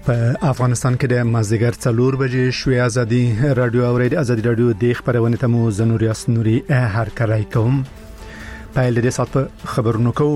په افغانستان کې د مازدیګر 4 بجې شوې ازادي رادیو اورید ازادي رادیو د خبرونه ته مو زنوري اسنوري هر کړای کوم په دې سات په خبرونو کو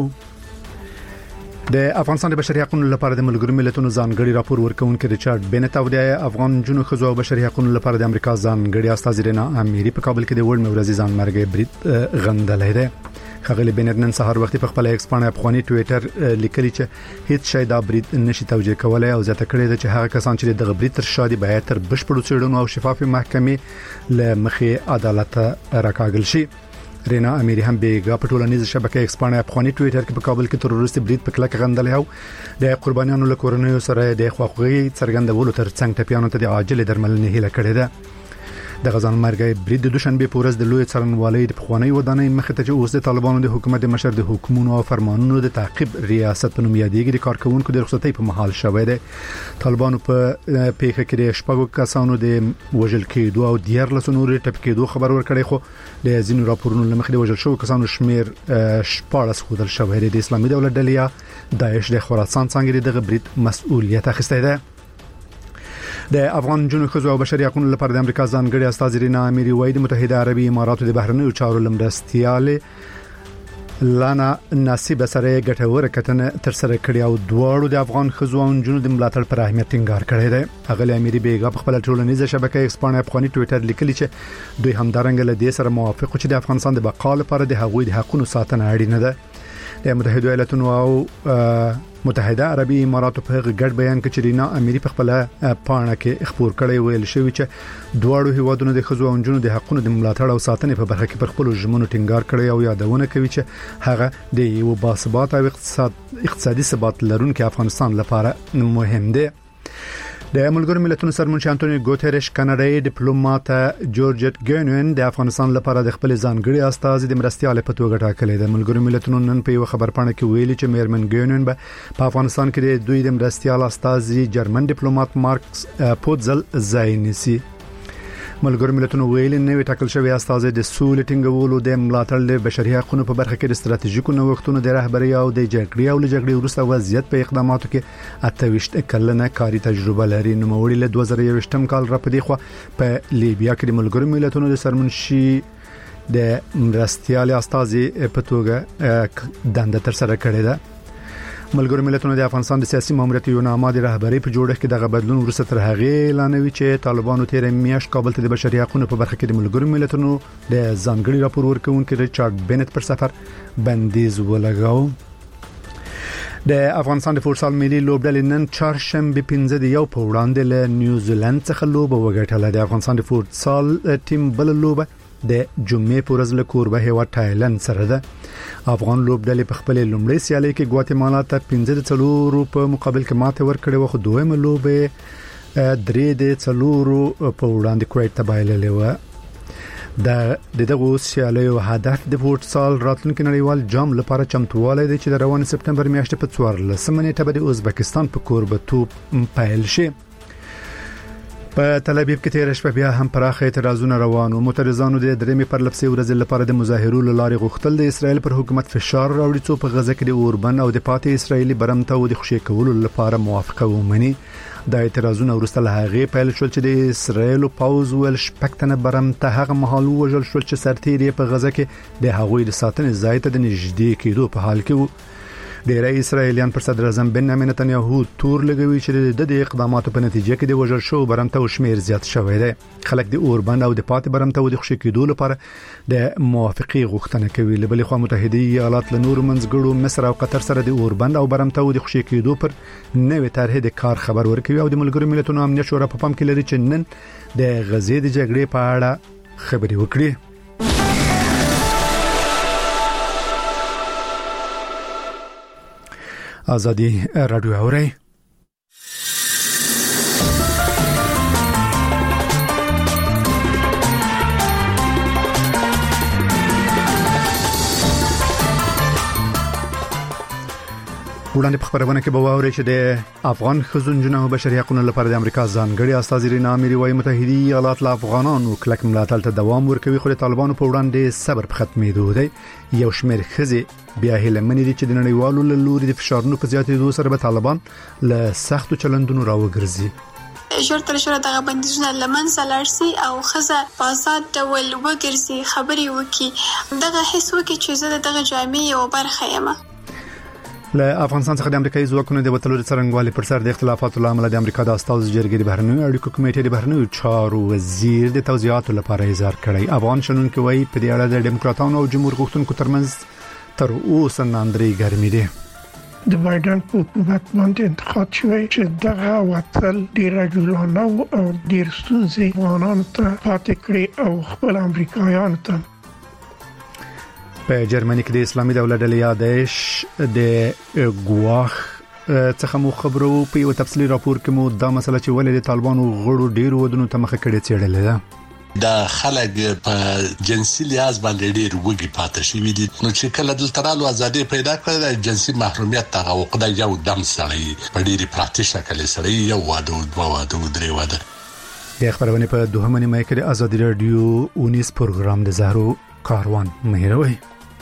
د افغانستان د بشري حقوقو لپاره د ملګرو ملتونو ځانګړي راپور ورکونکي ریچارډ بنت او د افغان جنو خزو بشري حقوقو لپاره د امریکا ځانګړي استاد رینا اميري په کابل کې د ورلد مورزي ځان مرګ برید غندلې ده خغلی بنت نن سهار وختي په خپل ایکس باندې افغاني ټوئیټر لیکلی چې هیڅ شی دا برید نشي توجیه کولای او ځکه کړی چې هغه کسان چې د برید تر شادي باید تر بشپړو څېړنو او شفاف محکمې له مخې عدالت راکاږل شي رینا اميري هم بیګا په ټولنیز شبکې ایکس باندې افغاني ټوئیټر کې په کابل کې تروریستي برید په کلک غندل او د قربانیانو له کورنیو سره د خواخوږي څرګندولو تر څنګ ټپيانو ته د عاجل درملنې هیله کړې ده د غزان مرګ برید د دوشنبه پورز د لوی څرنوالۍ د پخوانی ودانۍ مخه ته اوس د طالبانو د حکومت د مشر د حکومتونو او فرمانونو د تعقیب ریاست په نوم یادېږي د کارکونکو د رخصتۍ په محل شوې ده طالبانو په پیښه کې د شپږو کسانو د وژل کېدو او ډیر لسنور ټپ کېدو خبر ورکړی خو د ځینو راپورونو لمخې د وژل شو کسانو شمیر 14 خودل شوې د اسلامي دولت ډلې داعش د خراسان څنګه د برید مسؤلیت اخیسته ده د افغان جنو خزو او بشري حقوقو لپاره د امریکا ځانګړي استاد رینا اميري وايي د متحده عربي اماراتو د بهرنیو چارو لمرستياله لانا نصیب سره ګټوره کتنه تر سره کړی او دواړو د افغان خزو او جنو د ملاتړ پر اهمیت ټینګار کړی دی اغلی اميري بیګا په خپل ټولنیزه شبکې ایکس باندې افغاني ټوئیټر لیکلی چې دوی همدارنګ له دې سره موافق چې د افغانستان د بقا لپاره د هغوی د حقوقو ساتنه اړینه ده د متحده ایالاتونو او متحده عربي اماراتو په ګډ بیان کې چې رینا اميري په خپل پاڼه کې خبر کړی ویل شوی چې دواړو هیوادونو د خزو او جنو د حقوقو د ملاتړ او ساتنې په برخه کې پر خپل ژمنو ټینګار کړی او یادونه کوي چې هغه د یو باثبات او اقتصادي ثبات لرونکي افغانستان لپاره مهم دی د ملګرو ملتونو سرمنشي انټونیو ګوتریش کاناډایي ډیپلوماټ جورج ګینوین د افغانستان لپاره د خپل ځانګړي استاد د مرستيال په توګه ټاکلې ده ملګرو ملتونو نن په یو خبرپاڼه کې ویلي چې میرمن ګینوین په افغانستان کې د دوی د مرستيال استاد جرمن ډیپلوماټ مارکس پوتزل زاینسی ملګرو ملتونو ویلي نوې ټاکل شوی استاد د سولې ټینګولو د ملاتړ له بشري حقوقو په برخه کې د ستراتیژیکو نوښتونو د رهبري او د جګړې او لجګړې وروسته وضعیت په اقداماتو کې 28 کلنه کاری تجربه لري نو موړي له 2021م کال را پدې خو په لیبیا کې د ملګرو ملتونو د سرمنشي د مرستيال استاد په توګه دنده تر سره کړې ده ملګرو ملتونو د افغانستان د سیاسي ماموریت یو نامه د رهبری په جوړښت کې دغه بدلون ورسره تر هغه اعلانوي چې طالبانو تیر میاشت کابل ته د بشري حقوقو په برخه کې د ملګرو ملتونو د ځانګړي راپور ورکونکي ریچارډ بنت پر سفر بندیز ولګاو د افغانستان د فوتسال ملي لوبډلې نن چهارشنبه 15 د یو په وړاندې له نیوزیلند څخه لوبه وګټله د افغانستان د فوتسال ټیم بل لوبه د جمعې په ورځ له کوربه هیواد تایلند سره ده افغان لوبډلې په خپل لومړی سیالي کې ګواتیمالا ته 15-4 په مقابل کې ماته ورکړې و خو دویمه لوبه 3-4 په وړاندې کویت ته بایللې و دغه سیالیو هدف د فوتسال راتلونکي نړیوال جام لپاره چمتووالی دی چې د روان سپتمبر میاشتې په 14 نیټه به د ازبکستان په کوربه توپ پیل شي په تل ابیب کې تیر شپه بیا هم پراخه اعتراضونه روان او معترضانو د درېمې پر لپسې ورځ لپاره د مظاهرو لارې غوښتل د اسرایل پر حکومت فشار راوړي څو په غزه کې د اوربن او د پاتې اسرایلی برمته او د خوشی کولو لپاره موافقه ومني د اعتراضونو ورسته له هغه پیل شول چې د اسرایل پاوز ول شپکتنه برمته هغه محل وژل شول چې سرتیری په غزه کې د هغوی د ساتنې ځای ته د نږدې کېدو په حال کې د رئیس اسرائیلیان پر صدر اعظم بنیامین نتنیاهو تور لګوي چې د اقداماتو په نتیجه کې د وژل شو برمته او شمیر زیات شوی دی خلک د اوربن او د پاتې برمته او د خوشی کېدو لپاره د موافقي غوښتنه کوي لبل خو متحده ایالات له نور منځګړو مصر او قطر سره د اوربن او برمته او د خوشی کېدو پر نوې طرح د کار خبر ورکوي او د ملګرو ملتونو امنیت شورا په پام کې لري چې نن د غزې د جګړې په اړه خبري وکړي ازادي رادیو اوري وړاندې په خبرونه کې به واوري چې د افغان خزونجونو بشري حقوقو لپاره د امریکا ځانګړي استازي رینا اميري وايي متحده ایالات له افغانانو کلک ملاتړ ته دوام ورکوي خو د طالبانو په وړاندې صبر په ختمېدو دی یو شمېر خزي بیا هله منې دي چې د نړیوالو له لوري د فشارونو په زیاتېدو سره به طالبان له سختو چلندونو راوګرځي ژر تر ژره دغه بندیزونه لمنځه لاړ سي او خزه په آزاد ډول وګرځي خبري وکي دغه حس وکي چې زه دغه جامعې او برخه یم له افغانستان څخه د امریکایي ځواکونو د وټلو څرنګوالي پر سر د اختلافاتو لامل د امریکا د استازو جرګې د بهرنیو اړیکو کمیټې د بهرنیو چارو وزیر د توضیحاتو لپاره اظهار کړی افغان شنونکو وايي په دې اړه د ډیموکراتانو او جمهور غوښتونکو ترمنځ تر اوسه ناندري ګرمي دي د بایدن په حکومت باندې انتقاد شوی چې دغه وټل ډیر جوړونه او ډیر ستونزې افغانانو ته پاتې کړې او خپل امریکایانو ته په جرمني کې د اسلامي دولت ډلې یادش د ګواخ څخه مو خبرو په یو تفصیلي راپور کې مو دا مسله چې ولې د طالبانو غړو ډیرو ودونو ته مخه کړې څېړلې ده دا خلک په جنسي لحاظ باندې ډیر وګي پاتې شوی دي نو چې کله د ترالو ازادي پیدا کړل د جنسي محرومیت ته وقدا یو دم سړی په ډیری پراکټیس شکل سره یو واده دوه واده درې واده د خبرونه په دوهمه نیمه کې د ازادي رادیو 19 پروګرام د زهرو کاروان مهروي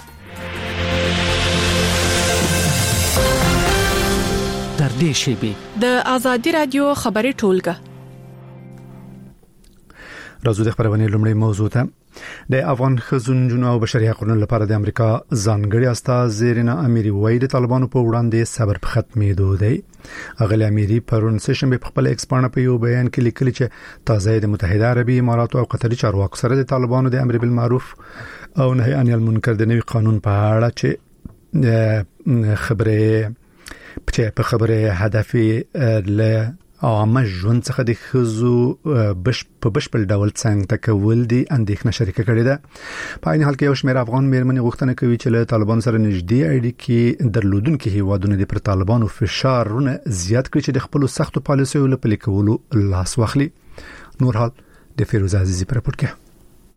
تر دې شیبه د ازادي رادیو خبري ټولګه راځو د خبرونه لومړی موضوع ته د افغان خزونجونو او بشري حقوقو لپاره د امریکا ځانګړي استاذ رینا اميري وايي د طالبانو په وړاندې صبر په ختمېدو دی اغلی اميري پرون سشنبه په خپل ایکسپانه په یو بیان کې لیکلي چې تازه د متحده عربي امارات او قطري چارواکو سره د طالبانو د امر بالمعروف او نهي عن المنکر د نوي قانون په اړه چې په خبره هدف له عامه ژوند څخه د خزو په بشپړ ډول څنګه تکول دي اندېښنه شریکه کړې ده په عین حال کې یو شمېر افغان مېرمنې غوښتنه کوي چې له طالبان سره نږدې اړیکې درلودونکو هیوادونو د پر طالبانو فشارونه زیات کړي چې د خپل سختو پالیسیو له پلي کولو لاس واخلي نور حال د فیروز عزیزی پر راپور کې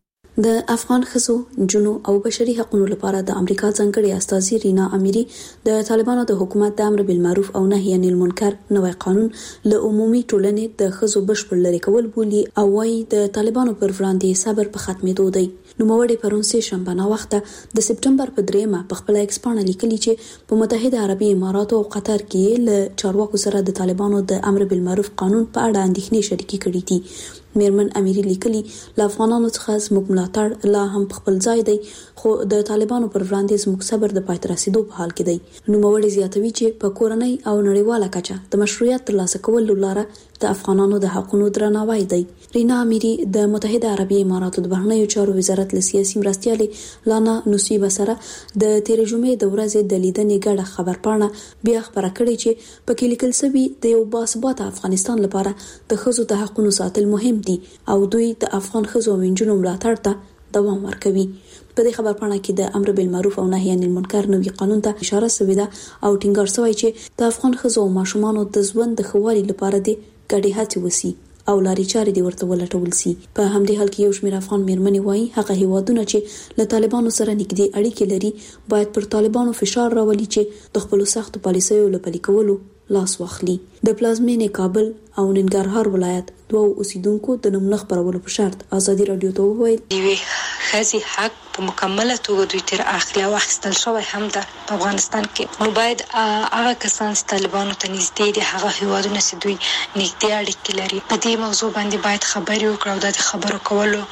د افغان خزو جنو او بشري حقوقو لپاره د امریکا ځانګړي استازي رینا اميري د طالبانو د حکومت د امر بالمعروف او نهي عن المنکر نوې قانون له عمومي ټولنې د خزو بشپړ لري کول بولي او وايي د طالبانو پر وړاندې صبر په ختمېدو دی نو موړې پرون سه شنبه نا وخته د سپټمبر په 3 په خپل ایکسپانه لیکلي چې په متحده عربي امارات او قطر کې له چارواکو سره د طالبانو د امر بالمعروف قانون په اړه اندېښنې شریکې کړې دي میرمن اميري لیکلي له افغانانو څخه زموږ ملاتړ لا هم په خپل ځای دی خو د طالبانو پر وړاندې زموږ صبر د پاتې رسیدو په حال کې دی نو موړې زیاتوي چې په کورنۍ او نړیواله کچه د مشروعیت ترلاسه کولو لپاره د افغانانو د حقوقو درناوی دی رینا اميري د متحده عربي اماراتو د بهرنیو چارو وزارت له سیاسي مرستيالې لانا نصیبه سره د تیر جمعې د ورځې د لیدنې ګډه خبرپاڼه بیا خبره کړې چې په کې لیکل شوی د یو باثباته افغانستان لپاره د خزو د حقوقو ساتل مهم دي او دوی د افغان خزو وینجونو ملاتړ ته دوام ورکوي په دې خبرپاڼه کې د امر بالمعروف او نهي عن المنکر نوي قانون ته اشاره شوې ده او ټینګار شوی چې د افغان خزو او ماشومانو د ژوند د خوالي لپاره د ګډې هڅې وسی او لاري چارې دی ورته ولټول سي په همدې حال کې یو شمېر افغان مېرمنې وایي هغه هیوادونه چې له طالبانو سره نږدې اړیکې لري باید پر طالبانو فشار راولي چې د خپل سختو پالیسیو له پلي کولو لاس واخلي د پلازمینې کابل او ننګرهار ولایت دوه اوسیدونکو د نوم خبرولو په شرط ازادي رادیو ته وویل دی خزي حق په مکمله توګه دوی تر اخلي او اخستل شوی هم ده په افغانستان کې نو باید هغه کسان چې طالبانو ته نږدې دي هغه هیوادونه چې دوی نږدې اړیکې لري په دې موضوع باندې باید خبري وکړو او د خبرو کولو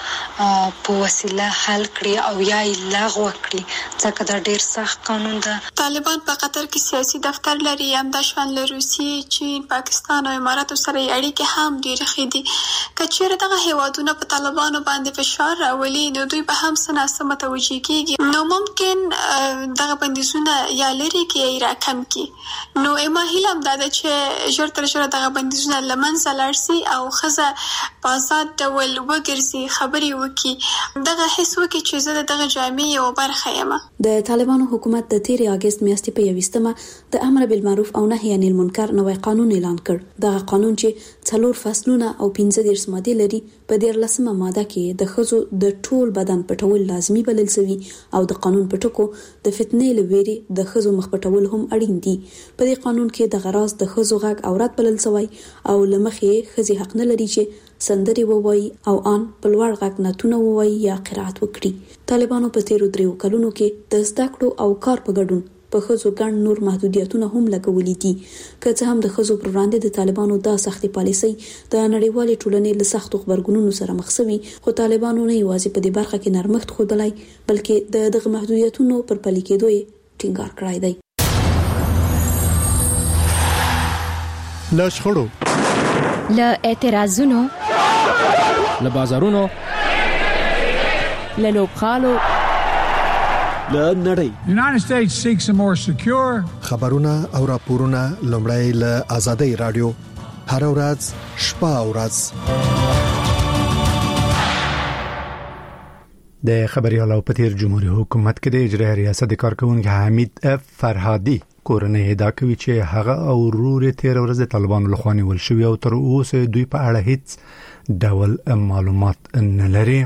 په وسیله حل کړي او یا یې لغوه کړي ځکه دا ډیر سخت قانون ده طالبان په قطر کې سیاسي دفتر لري هم د شان له روسیې چین پاکستان او اماراتو سره اړیکې هم ډیر ښې دي کچېره دغه هیوادونه په طالبانو باندې فشار راولي نو دوی به هم سناسه متوجه کیږي نو ممکن دغه بندیزونه یا لري کې را کم کی نو ما هیلم دا چې ژر تر ژره دغه بندیزونه لمنځه لاړ سي او خزه په آزاد ډول وګرځي خبري وکي دغه حس وکي چې زه دغه جامعې او برخه یم د طالبانو حکومت د 13 اگست میاشتې په 21مه د امر بالمعروف او نهي عن المنکر نوې قانون اعلان کړ دغه قانون چې 4 فصلونه او 15 ماده لري په 13مه ماده کې د خزو د ټول بدن پټول لازمي لازمي بلل شوی او د قانون په ټکو د فتنې لويري د خزو مخ پټول هم اړین دي. په دې قانون کې د غراض د خزو غږ اورات بلل شوی او لمخې خزي حق نه لري چې سندري ووایي او ان په لوړ غږ نتونه ووایي یا قرائت وکړي. طالبانو په تیرو 3 کلونو کې د زده کړو او کار په ګډون په خزو ګڼ نور محدودیتونه هم لګولې دي. که څه هم د خزو پر وړاندې د طالبانو دا سختي پالیسي د نړیوالې ټولنې له سختو خبرګونونو سره مخ شوي، خو طالبانو نه یوازې په دې برخه کې نرمښت ښودلای بلکې دغه محدودیتونو پر پلي کېدو یې ټینګار کړی دی. له شخړو، له اعتراضونو، له بازارونو، له لوبغالو، له نړۍ. United States seeks a more secure. خبرونه او راپورونه لومړی له آزادۍ رادیو هر ورځ شپه او ورځ. د خبريال او پتیر جمهوریت حکومت کې د اجرایي ریاست کارکونکو حمید فرهادي کورنۍ ادعا کوي چې هغه او ورور 13 ورځې د طالبانو لخوا نیول شوی او تر اوسه دوی په اړه هیڅ ډول معلومات نه لري.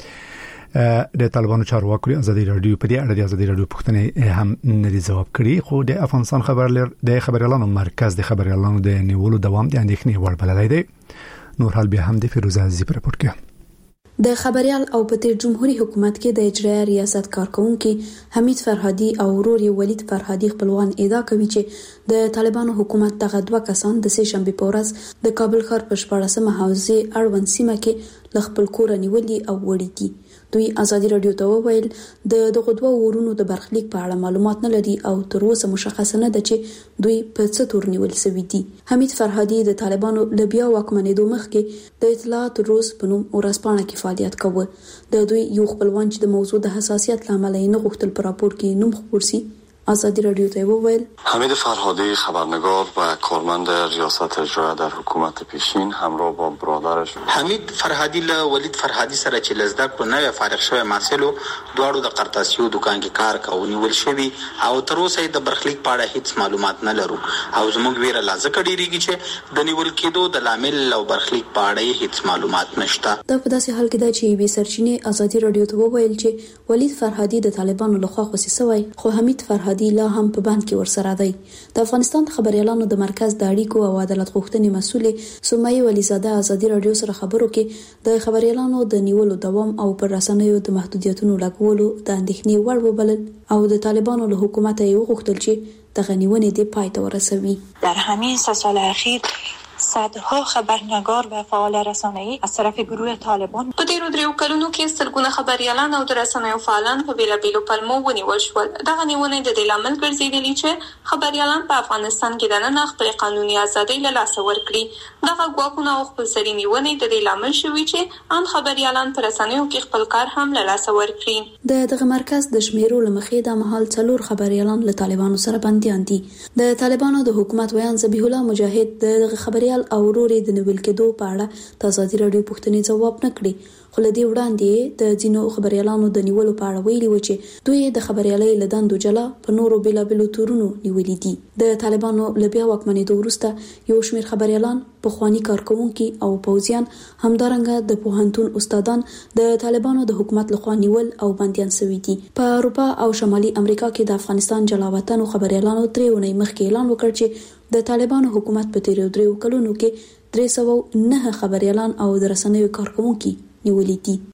د طالبانو چارواکو ازادي رادیو په دې اړه د ازادي رادیو پوښتنې هم نه جواب کړي، خو د افغانستان خبريالانو مرکز د خبريالانو د نیولو دوام د اندېښنې وړ بللی دی. نور حال بیا هم د فیروزه عزیزی پر رپورت کې. د خبريال او پتیر جمهوریت حکومت کې د اجرایي ریاست کارکونکو حمید فرهادي او ورور ولید فرهادي خپلوان ادعا کوي چې د طالبانو حکومت دغه 2 کسان د سه شنبه په ورځ د کابل ښار په 14مه حوزه اړوند سیمه کې ل خپل کور نیولې او وړي دي. دوی ازادي رادیو ته وویل د دغه 2 ورونو د برخلیک په اړه معلومات نه لري او تر اوسه مشخص نه ده چې دوی په څه تور نیول شوي دي. حمید فرهادي د طالبانو ل بیا واکمنېدو مخکې د اطلاعات روز په نوم ورځپاڼه کې فعالیت کاوه. د دوی یو خپلوان چې د موضوع د حساسیت لامل یې نه غوښتل په راپور کې نوم خپور شي آزادی رادیو ته وویل حمید فرهادی خبرنگار و کارمند ریاست اجرایی در حکومت پیشین همراه با برادرش حمید فرهادی له ولید فرهادی سره چې لزده کړو نوې فارغ شوی محصلو دواړو د قرطاسیو دکان کې کار کوي نیول شوی او تر اوسه د برخلیک په اړه هیڅ معلومات نه لرو او زموږ ویره لازم کډیریږي چې د نیول کېدو د لامل او برخلیک په اړه هیڅ معلومات نشته. دا په داسې حال کې ده چې وی سرچینې آزادی رادیو ته وویل چې ولید فرهادی د طالبانو لخوا خوسي شوی، خو حمید فرهادی لا هم په بند کې ورسره دی. د افغانستان خبريالانو د مرکز د اړیکو او عدالت غوښتنې مسؤلې سمیه ولیزاده آزادی رادیو سره خبرو کې د خبريالانو د نیولو دوام او پر رسنیو د محدودیتونو لګولو د اندېښنې وړ وبلل او د طالبانو له حکومت یې وغوښتل چې د غنیونې د پای ته ورسوي. در همین 3 سال اخیر صدها خبرنگار و فعال رسانه‌ای از طرف گروه طالبان په تیرو 3 کلونو کې سلګونه خبريالان او د رسنیو فعالان په بیلابیلو پلمو ونیول شول. دغه نیونې د دې لامل ګرځېدلې چې خبريالان په افغانستان کې د نن خپل قانوني ازادي له لاسه ورکړي. دغه ګواښونه او خپلسري نیونې د دې لامل شوي چې ان خبريالان په رسنیو کې خپل کار هم له لاسه ورکړي. دغه مرکز د شمیرو لمخې د محل 4 خبريالان له طالبانو سره بنديان دي. د طالبانو د حکومت ویان ذبیح الله مجاهد د خبريال او ورور د نیول کېدو په اړه د آزادي رادیو پوښتنې ځواب نه کړي، خو له دې وړاندې د ځینو خبريالانو د نیولو په اړه ویلي و چې دوی د خبريالۍ له دندو جلا په نورو بیلابیلو تورونو نیولې دي. د طالبانو له بیا واکمنېدو وروسته یو شمېر خبريالان، پخوانی کارکونکي او پوځیان، همدارنګه د پوهنتون استادان د طالبانو د حکومت لخوا نیول او بنديان شوي دي. په اروپا او شمالي امریکا کې د افغانستان جلاوطن خبريالانو 3 ونې مخکې اعلان وکړ چې د طالبانو حکومت په تیرو 3 کلونو کې 309 خبريالان او د رسنیو کارکونکي نیولې دي.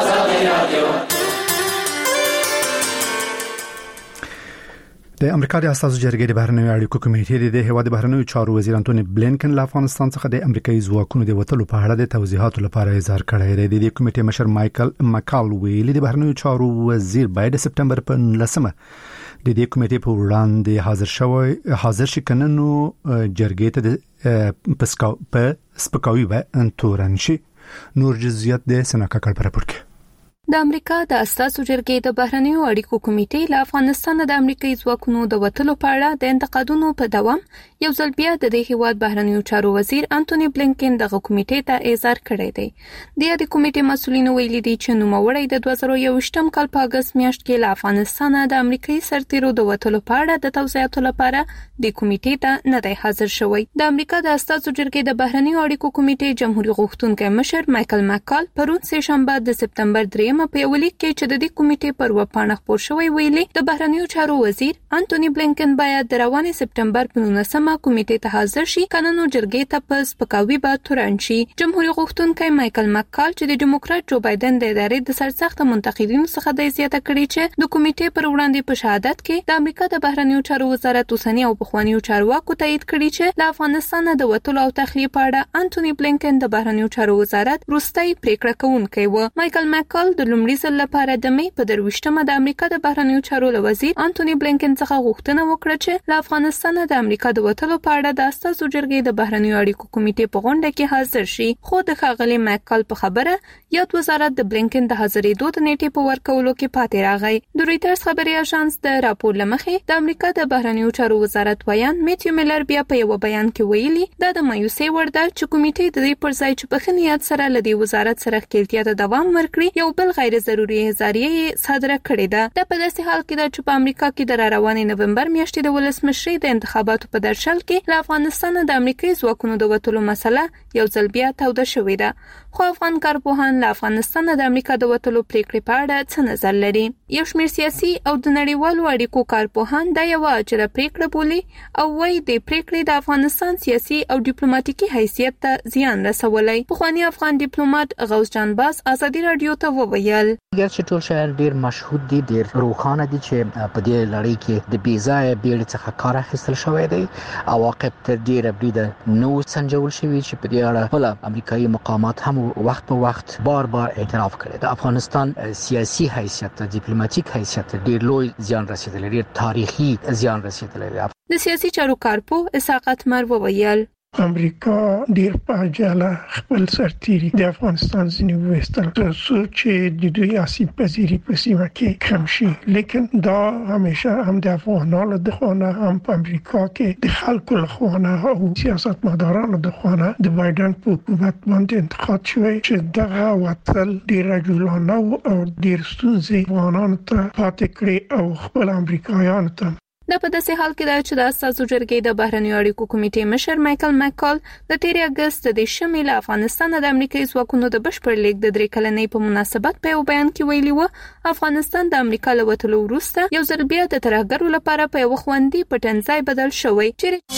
د امریکا د اساسي جرګې د بهرنیو اړیکو کمیټې د هیواد بهرنیو چارو وزیر انټونی بلینکن له افغانستان څخه د امریکایي ځواکونو د وټلو په اړه د توضیحاتو لپاره اظهار کړی دی. د کمیټې مشر مایکل مکال ویلي د بهرنیو چارو وزیر باید د سپتمبر په 19مه د دې کمیټې په وړاندې حاضر شي کنه نو جرګې ته په سپکاوي و تورن شي. نور جزئیات د سناکا کړ پر راپور د امریکا د اساسو جرګې د بهرنیو اړیکو کمیټې له افغانستان د امریکایي ځواکونو د وټلو په اړه د انتقادونو په دوام یو ځل بیا د دې هیواد بهرنیو چارو وزیر انټونی بلینکن دغه کمیټې ته اظهار کړی دی. د دې کمیټې مسؤلینو ویلي دي چې نوموړی د 2021م کال په اگست میاشت کې له افغانستان د امریکایي سرتیرو د وټلو په اړه د توضیحاتو لپاره د کمیټې ته نه دی حاضر شوی. د امریکا د اساسو جرګې د بهرنیو اړیکو کمیټې جمهوریت غوښتونکي مشر مایکل مکال پرون سه شنبه د سپتمبر 3 دویمه په یو لیک کې چې د دې کمیټې پر وپاڼه خپور شوی ویلي د بهرنیو چارو وزیر انټونی بلینکن باید د روانې سپټمبر په 19مه کمیټې ته حاضر شي قانونو جرګې ته په سپکاوي به تورن شي. جمهوریت غوښتونکي مایکل مکال چې د ډیموکرات جو بایدن د ادارې د سرسخت منتقدینو څخه د زیاته کړي چې د کمیټې پر وړاندې په شهادت کې د امریکا د بهرنیو چارو وزارت اوسنی او پخوانیو چارواکو تایید کړي چې له افغانستان د وټولو او تخلیه په اړه انټونی بلینکن د بهرنیو چارو وزارت وروستۍ پریکړه کوونکی و. مایکل مکال د لومړي ځل لپاره د می په 23مه د امریکا د بهرنیو چارو وزیر انټونی بلینکن څخه غوښتنه وکړه چې له افغانستان د امریکا د وټولو په اړه د استازو جرګې د بهرنیو اړیکو کمیټې په غونډه کې حاضر شي. خو د ښاغلي مکال په خبره یاد وزارت د بلینکن د حاضرېدو د نیټې په ورکولو کې پاتې راغی. د رويټرز خبري اژانس د راپور لمخې د امریکا د بهرنیو چارو وزارت ویان میتیو میلر بیا په یو بیان کې ویلي دا د مایوسۍ وړ ده چې کمیټې د دې پر ځای چې په ښه نیت سره له دې وزارت سره ښکېلتیا ته دوام ورکړي یو بل غیر ضروري احزاریه صادره کړې ده. دا په داسې حال کې ده چې په امریکا کې د روانې نومبر میاشتې د ولسمشرۍ د انتخاباتو په درشل کې له افغانستان د امریکایي ځواکونو د وټولو مسله یو ځل بیا توده شوې ده. خو افغان کارپوهان له افغانستان د امریکا د وټولو پریکړې په اړه څه نظر لري؟ یو شمېر سیاسي او د نړیوالو اړیکو کارپوهان دا یو عاجله پریکړه بولي او وايي د پریکړې د افغانستان سیاسي او ډیپلوماټیکي حیثیت ته زیان رسولی. پخوانی افغان ډیپلوماټ غوث جان باز ازادي رادیو ته وویل ډیر چې ټول شهر ډیر مشهود دي ډیر روښانه دي چې په دې لړۍ کې د بیځای بیړې څخه کار اخیستل شوی دی. عواقب تر ډیره بریده نو سنجول شوي چې په دې اړه خپل امریکایي مقامات هم وخت په وخت بار اعتراف کړی. د افغانستان سیاسي حیثیت ډیپلوماټیک حیثیت ډیر لوی زیان رسیدلی ډیر تاریخي زیان رسیدلی دی. د سیاسي چارو کارپو اسحاق اتمر وویل امریکا ډیر په عجله خپل سرتیري د افغانستان ځینې وستل ترڅو چې د دوی اساسي پذیری په سیمه کې کم شي. لیکن دا همیشه هم د افغانانو د خوانه هم په امریکا کې د خلکو له خوانه او سیاستمدارانو د خوانه د بایدن په حکومت باندې انتقاد شوی چې دغه وتل ډیر جولانه او ډیر ستونزې افغانانو ته پاتې کړي او خپل امریکایانو ته. دا په داسې حال کې ده چې د استازو جرګې د بهرنیو اړیکو کمیټې مشر مایکل مکال د 13 اگست د شمال له افغانستان د امریکایي ځواکونو د بشپړ لیک د 3 کلنۍ په مناسبت په یو بیان کې ویلي و افغانستان د امریکا له وټولو وروسته یو ځل بیا د ترهګرو لپاره په یو خوندي پټنځای بدل شوی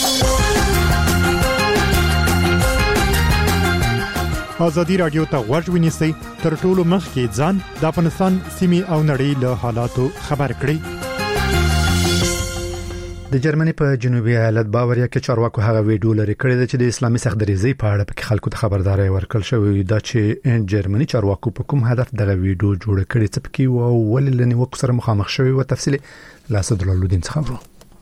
چې ازادي رادیو ته غوږ ونیسئ تر ټولو مخکې ځان د افغانستان سیمې او نړۍ له حالاتو خبر کړئ. د جرمني په جنوبي ایالت باوریا کې چارواکو هغه ویډیو لري کړی چې د اسلامي سختدریزۍ په اړه پکې خلکو ته خبرداري ورکړل شوې ده چې جرمني چارواکو په کوم هدف دغه ویډیو جوړ کړی څه پکې او ولې لنیوکو سره مخامخ شوی او تفصیل لاسد الدین څخه.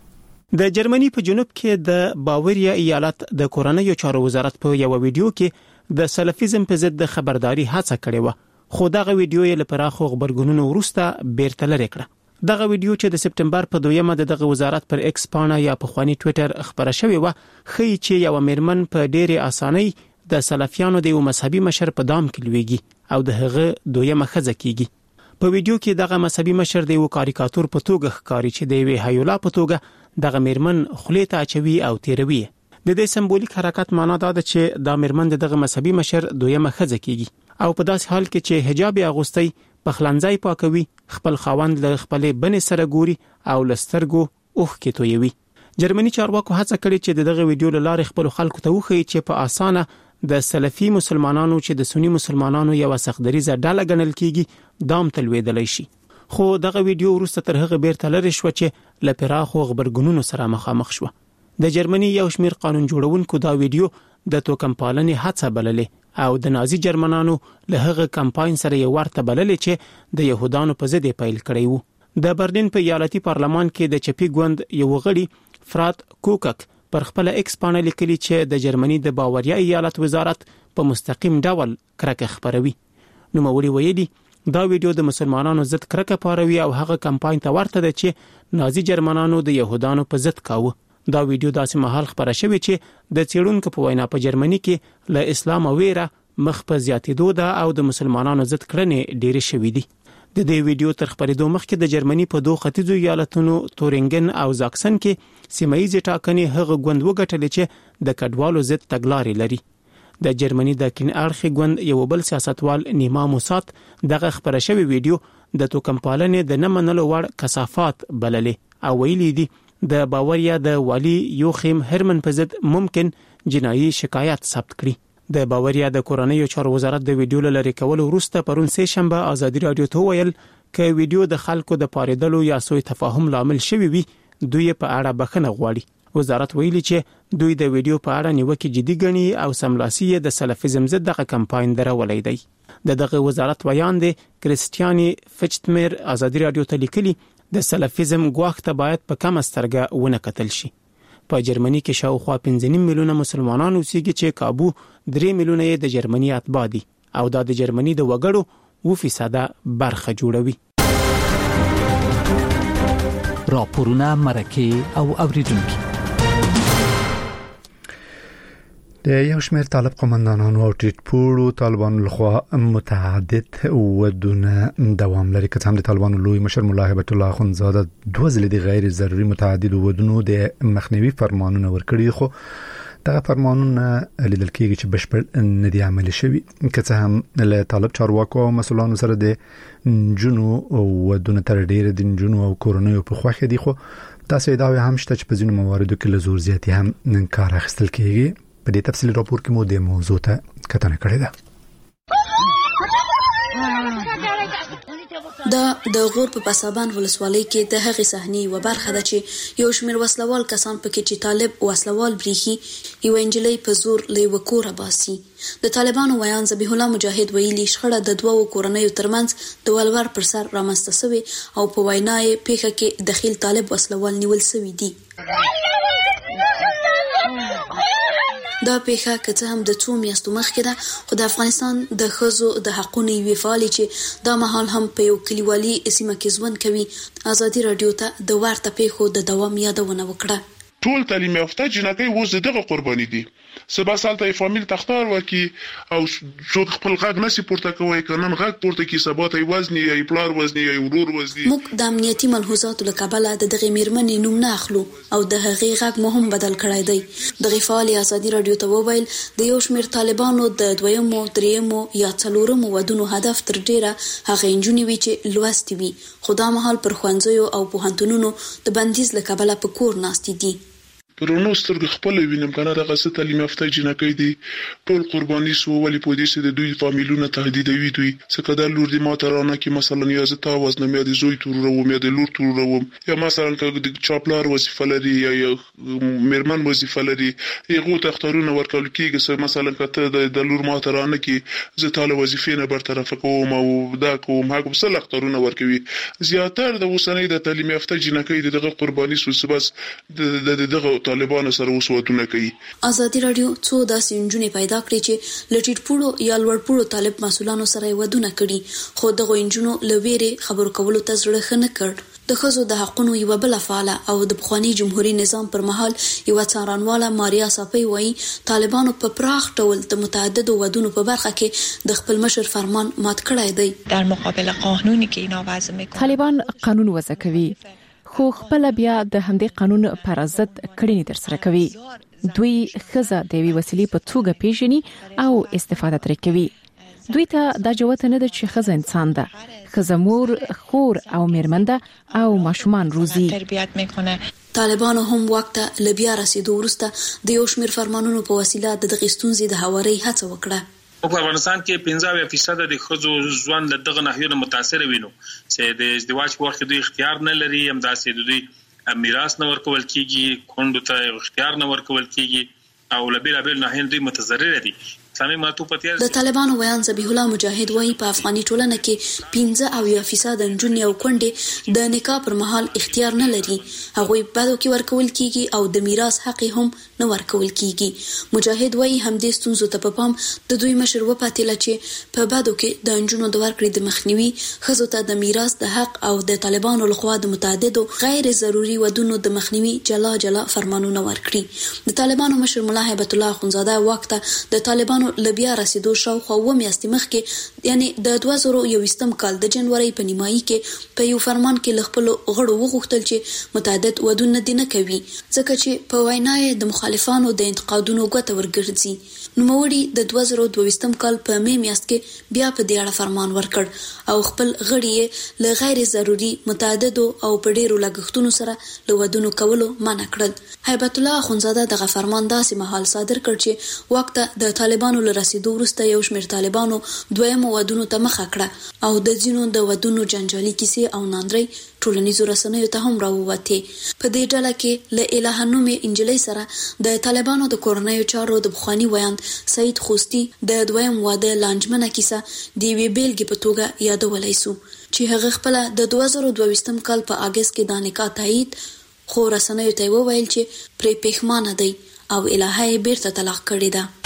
د جرمني په جنوب کې د باوریا ایالت د کورنیو چارو وزارت په یو ویډیو کې د سلفیزم په ضد د خبرداري هڅه کړې و خو دغه ویډیو یې لپاره خو خبرګونونو وروسته بیرته لري کړه. دغه ویډیو چې د سپټمبر په 2مه دغه وزارت پر ایکس پاڼه یا په خواني ټوئیټر خبره شوې و خي چې یو میرمن په ډېرې اسانۍ د سلفیانو د یو مذهبي مشر په دام کې لويږي او د هغه دویمه خزه کیږي. په ویډیو کې دغه مذهبي مشر د یو کاریکاتور په توګه ښکاري چې د یو هیولا په توګه دغه میرمن خولې ته اچوي او تیروي. د دې سمبولیک حرکت معنا دا ده چې د میرمن دغه مذهبي مشر دویمه خزه کیږي او په داسې حال کې چې حجاب اغوستي پخلنځای پاکوي خپل خاوند له خپلې بنې سره ګوري او لسترګو اوخ کې تویوي. جرمني چارواکو هڅه کړې چې دغه ویډیو له لارې خپل خلکو ته وښيي چې په اسانه د سلفي مسلمانانو چې د سنی مسلمانانو یو سختدریزه ډله ګڼل کیږي دام تلويدلای شي. خو دغه ویډیو وروسته تر هغه بیرته لري شو چې له پراخو خبرګونونو سره مخامخ شو. د جرمني یو شمیر قانون جوړونکو دا ویډیو د توکمپالنې هڅه بللې او د نازي جرمنانو له هغه کمپاین سره یو ورته بللې چې د يهودانو په ضد پیل کړی وو. د برلین په ایالتي پارلمان کې د چپی ګوند یو غړي فرات کوکک پر خپل ایکس پاڼه لیکلي چې د جرمني د باوریا ایالت وزارت په مستقیم ډول کرکه خبروي. نو موري ویلي دا ویډیو د مسلمانانو ضد کرکه پاروي او هغه کمپاین ته ورته ده چې نازي جرمنانو د يهودانو په ضد کاوه. دا ویډیو داسې مهال خبره شوې چې د څېړونکو په وینا په جرمني کې له اسلام ویره مخ په زیاتېدو ده او د مسلمانانو ضد کړنې ډېرې شوې دي. د دې ویډیو تر خبرېدو مخکې د جرمني په دوه ختیځو ایالتونو تورینګن او زاکسن کې سیمه ییزې ټاکنې هغه ګوند وګټلې چې د کډوالو ضد تګلارې لري. د جرمني د کین اړخي ګوند یو بل سیاستوال نیما موسات دغه خبره شوی ویډیو د توکم پالنې د نه منلو وړ کثافات بللې او ویلي دي د باوریا د والی یوخیم هرمن په ضد ممکن جنایي شکایت ثبت کړي د باوریا د کورنیو چارو وزارت د ویډیو لری کول وروسته پرون سه شنبه ازادي رادیو ته ویل ک ویډیو د خلکو د پاریدلو یا سوء تفاهم لامل شوی وي دوی په اړه بخنه غواړي وزارت ویلي چې دوی د ویډیو په اړه نیوکه جدي ګڼي او سملاسي د سلفیزم ضد دغه کمپاین درولې دی دغه وزارت بیان دی کریستیاني فچتمر ازادي رادیو ته لیکلي د سلفیزم ګواښ ته باید په کم سترګه ونه کتل شي په جرمني کې شاوخوا 15 میلیونه مسلمانان اوسېږي چې کابو 3 میلیونه د جرمني اتباع دي او دا د جرمني د وګړو 2% برخه جوړوي راپورونه مرکه او اوریدونکو د یو شمېر طالب قومندانانو او ټیټپوړو طالبانو لخوا متعدد ودونه دوام لري که هم د طالبانو لوی مشر مولا هیبت الله اخوندزاده دوه ځلې د غیر ضروري متعدد ودونو د مخنیوي فرمانونه ورکړي خو دغه فرمانونه لیدل کېږي چې بشپړ نه دي عملي شوي که هم له طالب چارواکو او مسؤلانو سره د جنو ودونه تر ډیره د جنو او کورونیو په خوخه دي خو تاسو دا هم شته چې په ځینو مواردو کې له زور زیاتی هم کار اخیستل کېږي په دې تفصیلي راپور کې مو د موضوع ته کتنه کړې ده د غور په پسابان ولسوالۍ کې د هغې صحنې و برخه ده چې یو شمېر وسلوال کسان پکې چې طالب وسلوال بریخي یو انجلۍ په زور له وکوره باسي د طالبانو ویان ذبیح الله مجاهد ویلي شخړه د دوه کورنیو ترمنځ د ولور پر سر رامنځته شوې او په وینا یې پیښه کې دخیل طالب وسلوال نیول شوی دي دا پیښه که هم د څو میاشتو مخکې ده خو د افغانستان د ښځو د حقونو یوې فعالې چې دا مهال هم په یو کلیوالي سیمه کې ژوند کوي ازادي رادیو ته د ورته پیښو د دوام یادونه وکړه ټول تعلیم یافته جنکۍ اوس دغه قرباني دي سبا سالته فامیل تختار وکي او څوک خپل غږ نسی پورته کوي کنن غږ پورته کی سبا ته وزنی ای پلار وزنی ای ورور وزنی موږ د امنیتي ملحوظاتو له کبله د دغه میرمنې نوم نه اخلو او د هغې غږ مهم بدل کړی دی دغه فعال ازادي رادیو ته وویل د یو شمېر طالبانو د دویمو درېمو یا څلورمو ودونو هدف تر ډیره هغه انجونې وي چې لوستي وي خو دا مهال پر ښوونځیو او پوهنتونونو د بندیز له کبله په کور ناستې دي پرونو سترګ خپل وینم کنه دغه ست تعلیم یافته جنکۍ دي ټول قرباني سو ولی په دې سره د دوی فامیلونه تهدیدوي دوی څنګه د لور دی ماترانه کې مثلا یا زتا وزن مې د زوی تور روم یا د لور تور روم یا مثلا د چاپلار وظیفه لري یا میرمن وظیفه لري یغه تختارونه ورکول کېږي مثلا کته د لور ماترانه کې زتا له وظیفې نه برطرف کوم او دا کوم هغه څه لختارونه ورکوي زیاتره د وسنۍ د تعلیم یافته جنکۍ دغه قرباني سو بس دغه طالبانو سره وسوتونه کوي ازادي رادیو څو داسې انجونې پیدا کړې چې لټیټ پوړو یا لوړ پوړو طالب مسولانو سره ودونه کړي خو دغه انجونو لويري خبرو کولو ته زړه خنه کړ د خزو د حقونو یو بل فعال او د بخوانی جمهوریت نظام پر مهال یو څارنواله ماریا صافی وایي طالبانو په پراخ ډول د متعدد ودونو په برخه کې د خپل مشر فرمان مات کړی دی در مقابل قانونی که اینا وضع میکنه طالبان قانون وضع کوي خو خپل بیا د همدې قانون پر ضد کړنې در سره کوي دوی خزه د وی وسیلې په توګه پیژني او استفاده ترې کوي دوی ته دا جوته نه ده چې خزه انسان ده خزه مور خور او میرمنده او ماشومان روزي تربیت میکنه طالبانو هم وخت لبیا رسیدو ورسته د یو شمېر فرمانونو په وسیله د غستونزي د هواري هڅه وکړه په افغانستان کې 15% د خزو ژوند له دغه ناحیو متاثر وینو چې د ازدواج په وخت دوی اختیار نه لري هم داسې دوی میراث نه ورکول کیږي کونډو ته اختیار نه ورکول کیږي او له بیلابیل ناحیو دوی متضرر دي د طالبانو ویان ذبیح الله مجاهد وایي په افغاني ټولنه کې 15% نجونې او کونډې د نکاح پر مهال اختیار نه لري هغوی بدو کې ورکول کیږي او د میراث حق هم نه ورکول کیږي مجاهد وایي همدې ستونزو ته په پام د دوی مشر وپاتله چې په بدو کې د نجونو د ورکړې د مخنیوي ښځو ته د میراث د حق او د طالبانو لخوا د متعددو غیر ضروري ودونو د مخنیوي جلا فرمانونه ورکړي د طالبانو مشر مولا هیبت الله اخوندزاده وخت د طالبانو طالبانو لبیا رسیدو شاوخوا و میاشتې مخکې یعنی د 2021 کال د جنوري په نیمایي کې په یو فرمان کې لخپل غړو وغوښتل چې متعدد ودونه دینه کوي ځکه چې په وینای د مخالفانو د انتقادونو غوته ورګرځي. نوموړي د 2022 کال په می میاشت کې بیا په دې اړه فرمان ورکړ او خپل غړي له غیر ضروري متعدد او په ډیرو لګښتونو سره له ودونو کولو منع کړل. هیبت الله اخونزاده دغه فرمان داسې مهال صادر کړ چې وخت د طالبانو له رسیدو وروسته یو شمېر طالبانو دویم ودونو ته مخه کړه او د ځینو د ودونو جنجالي کیسې او ناندري ټولنیزو رسنیو ته هم راووته. په دې ډله کې له الهه نومې انجلۍ سره د طالبانو د کورنیو چارو د بخوانی ویاند سید خوستی د دویم واده لانجمنه کیسه د وی بیلګې په توګه یادولای سو چې هغه خپل د 2022 کال په اگست کې د نکاح تایید خو رسنیو ته وویل چې پرې پښمانه دی او الهه یې بیرته طلاق کړې ده.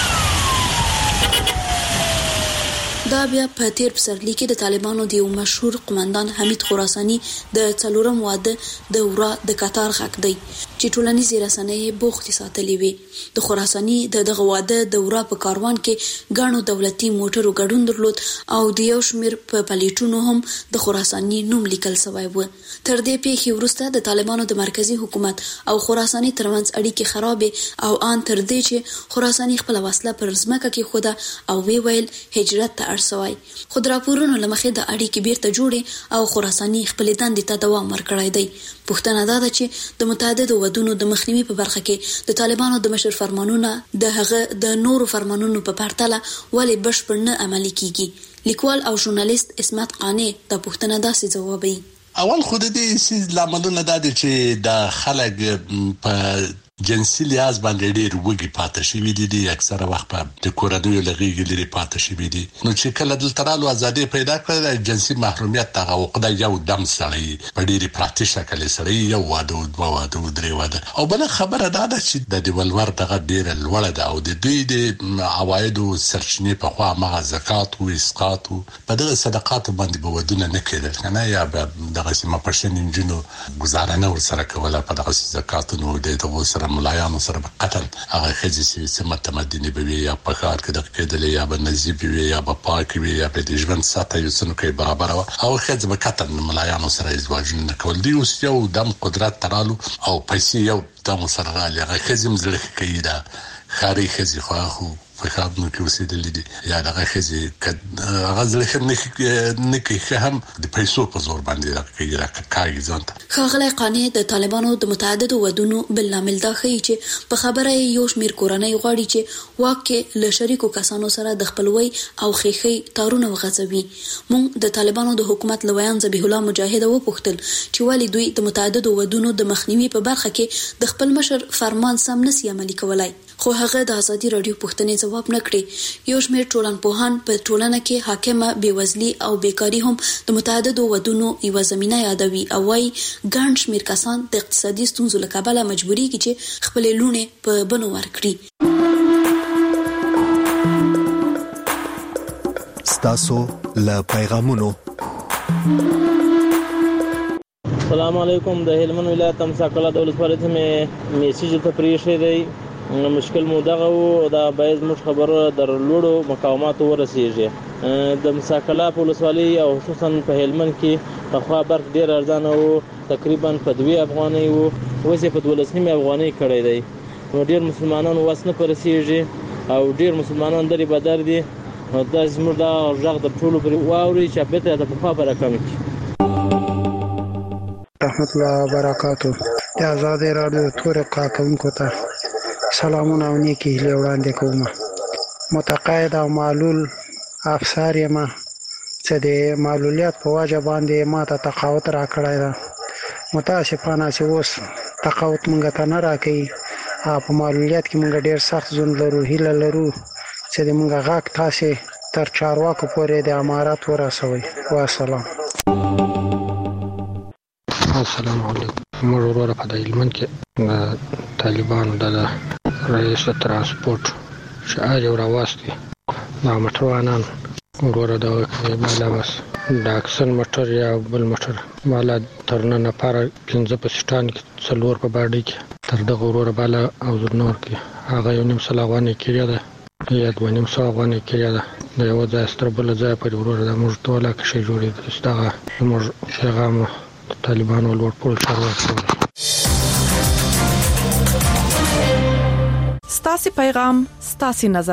دا بیا په تیر پسرلی کې د طالبانو د یو مشهور قومندان حمید خراسانی د څلورم واده د ورا د قطار غږ دی چې ټولنیزې رسنۍ بوختي ساتلې وي. د خراسانی دغه واده د ورا په کاروان کې غاڼو دولتي موټرو ګډون درلود او د یو شمیر په پلیټونو هم د خراسانی نوم لیکل شوی و. تر دې پیښې وروسته د طالبانو د مرکزی حکومت او خراسانی ترمنځ اړیکې خرابې او ان تر دې چې خراسانی خپل وسله پر ځمکه کې خوده او وی ویل هجرت ته سوای. خود راپورونو لمخې د اړیکې بیرته جوړې او خراسانی خپل دندې ته دوام ورکړی دی. پوښتنه دا ده چې د متعدد ودونو د مخنیوي په برخه کې د طالبانو د مشر فرمانونه د هغه د نورو فرمانونو په پرتله ولې بشپړ نه عملي کیږي. لیکوال او ژورنالیست اسمت قانی د پوښتنه داسې جوابوي. اول خود دې سیز لاملونه دا دي چې د خلک په جنسي لحاظ باندې ډېر وګي پاتې شوی دي اکثره وخت په د کورنیو لغېږي لري پاتې شوی دي. نو چې کله دلته رالو ازادي پیدا کړل جنسي محرومیت ته وقدا یو دم سړی په ډېری پراکټیس کله سړی یو واده دوه واده درې واده او بل خبره دا ده چې د دیولور دغه ډېر لوړه ده او د دوی د عوایدو سرچینې په خوا مغه زکات او اسقاط په دغه صدقات باندې به ودونه نه کېدل کنه یا دغه سیمه پښین انجنونو گزارنه ور سره کوله په دغه زکاتونو د دغه سره ملایانو سره قطن هغه خځې چې متمدنې به یا په کار کې د کېدلې یا به نزیب وي یا به پاک وي یا به د ژوند ساته یو څنګه کې برابر او خځې به قطن ملایانو سره ازدواج نه کول دي. اوس یو دم قدرت ترالو او پیسې یو دم سره راځي هغه خځې مزړه کوي دا خاري خځې خو په خابنو کې وسیدلې دي یا دغه خځې غزل نه کې هم د پیسو په زور باندې راکړي راکړي ځانته. خاغلی قانی د طالبانو د متعدد ودونو بل لامل دا ښیي چې په خبره یو شمیر کورنۍ غواړي چې واکه له شریکو کسانو سره د خپلوي او خېخي تارونه وغځوي. مونږ د طالبانو د حکومت لویان ذبیح الله مجاهد وپوښتل چې ولی دوی د متعدد ودونو د مخنیوي په برخه کې د خپل مشر فرمان سم نسی عملي کولای خو هغه د ازادي رادیو پوښتنې جواب نکړي. یو شمیر ټولنپوهان په ټولنه کې حاکمه بیوزلي او بیکاری هم د متعدد ودونو یو زمينه یادوي او وايي ګڼ شمیر کسان د اقتصادي ستونزو له کبله مجبوري کیږي چې خپل لونه په بنو ورکړي. ستاسو له پیغامونو السلام علیکم. د هلمند ولایت تمساکلا د ولسوالۍ ته میسیج ته پریښی دی. مشکل مو دغه و دا باید موږ خبره در لوړو مقاماتو ورسیږي. د مساکلا په ولسوالۍ او خصوصا په هلمند کې په خوا برق ډیر ارزانه وو تقریبا په 2 افغانۍ وو اوس په 12 افغانۍ کړی دی. نو ډیر مسلمانانو واس نه پرسیږي او ډیر مسلمانان درې بدر دي. دا زموږ دا ژغ د ټولو پر واوري چې به ته په خوا برکم کی. رحمت الله وبرکاتو. د آزادې رادیو تور کاکونکو ته سلامونه او نیکی هیله وړاندې کوم. متقاعد او معلول افسر یم چې د معلولیت په وجه باندې ما ته تقاعد راکړی ده. متاسفانه چې اوس تقاعد مونږ ته نه راکوي په معلولیت کې مونږ ډیر سخت ژوند لرو. هیله لرو چې د مونږ غاک تاسې تر چارواکو پورې د امارات ورسوي. والسلام. السلام علیکم. موږ وروره په هلمند کې طالبانو د رئیس ترانسپورت چې یو راوستي دا موټروانان وروره د بالا بس د اکسن موټر یا بل موټر بالا تر نن لپاره 15 په سټان کې څلور په باډي کې تر دغه وروره بالا او نور کې هغه یو نیم سلاوانه کړی ده یا 2.5 ساعت باندې کې د یو ځای ستربل ځای په ورور د موږ ټوله کې شي جوړې دغه موږ پیغام طالبانو لوړ چارواکي ستاسي پیغام ستاسي نظر.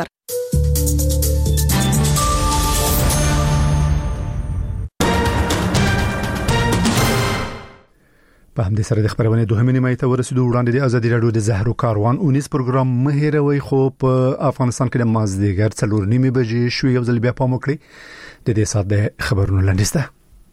په همدې سره د خبرونه دوهمه نیمه ته ورسېدو. وړاندې د ازادي راډیو د زهرو کاروان 19 پروګرام مهیروي خو په افغانستان کې د مازدیګر 4:30 بجې شو. یو ځل بیا پام وکړئ د دې سات د خبرونو لاندې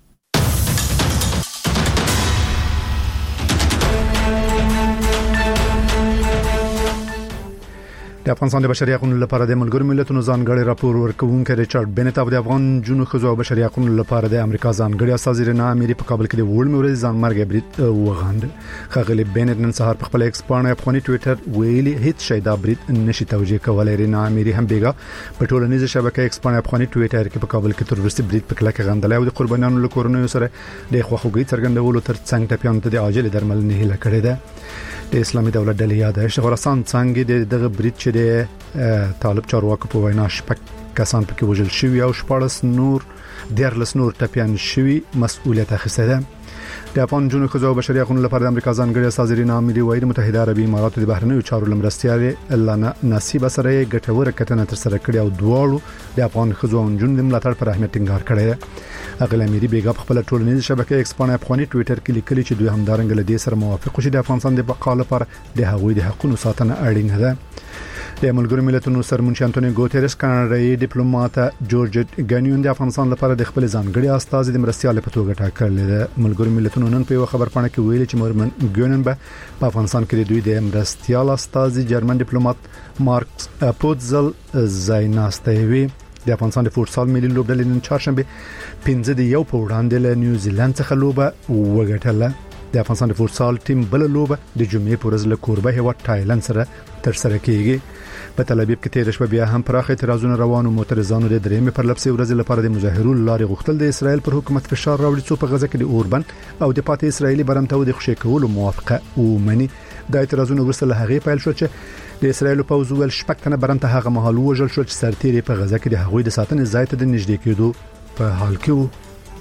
د افغانستان د بشري حقوقو لپاره د ملګرو ملتونو ځانګړي راپور ورکوونکی ریچارډ بنت او د افغان جنو خزو او بشري حقوقو لپاره د امریکا ځانګړي استاذ رینا اميري په کابل کې د وړ موري ځان مرګ برید وغاند. خغلی بنت نن سهار په خپل ایکس باندې افغاني ټوئیټر ویلي هیڅ شی دا برید نشي توجیه کولای. رینا اميري هم بیګه په ټولنیزه شبکې ایکس باندې افغاني ټوئیټر کې په کابل کې تروریستي برید په کلکه غندلای او د قربانیانو له کورونو سره د خوخوږي څرګندولو تر څنګ ټپيان ته د عاجل درملنې هیله کړې ده. د اسلامي دولت ډلې یاد خراسان څنګه دغه برید چې د طالب چارواکو په وینا شپږ کسان پکې وژل شوی او 14 نور ټپيان شوی مسؤلیت اخیسته ده. د افغان جنو خزو او بشري حقوقو لپاره د امریکا ځانګړي استاذ رینا اميري وایي متحده عربي امارات د بهرنیو چارو لمرستياري لانا نصیب سره ګټوره کتنه تر سره کړې او دواړو د افغان خزو او جنو د ملاتړ پر اهمیت ټینګار کړی. اغل اميري بیګا په خپل ټولنیزه شبکې ایکس باندې افغاني ټوئیټر کې لیکلي چې دوی همدارنګ له دې سره موافق شي د افغانستان د بقا لپاره د هغوی د حقوقو ساتنه اړینه ده. د ملګرو ملتونو سرمنشي انټونیو ګوتيرس کاناډایي ډیپلوماټ جورج ګانیون د افغانستان لپاره د خپل ځانګړي استاذ د مرستيال په توګه ټاکل ده. ملګرو ملتونو نن په خبر پاڼه کې ویلي چې مورمن ګونن په افغانستان کې د دوی د مرستيال استاذ جرمن ډیپلوماټ مارکس پوتزل زایناستوي. د افغانستان د فوټسال ملي لوبډلې نن چهارشنبه 15 د یو په وړاندې له نیوزیلند څخه لوبه وګټله. د افغانستان د فوټسال ټیم بل لوبه د جمعې پر ورځ له کوربه هیواد تایلند سره تر سره کیږي. په تل ابیب کې تیر شپه بیا هم پراخ اعتراضونه روانو. معترضانو د درېمې پر لپسې ورځ لپاره د مظاهرو لارې غوښتل د اسرایل پر حکومت فشار راوړي څو په غزه کې د اوربن او د پاتې اسرایلی برمته د خوشی کولو موافقه ومني. د اعتراضونو ورسره له هغې پیل شو چې د اسرایل پوځ ول شپږ تنه برمته هغه مهال وژل شو چې سرتیري په غزه کې د هغوی د ساتنې ځای ته د نږدې کېدو په حال کې وو.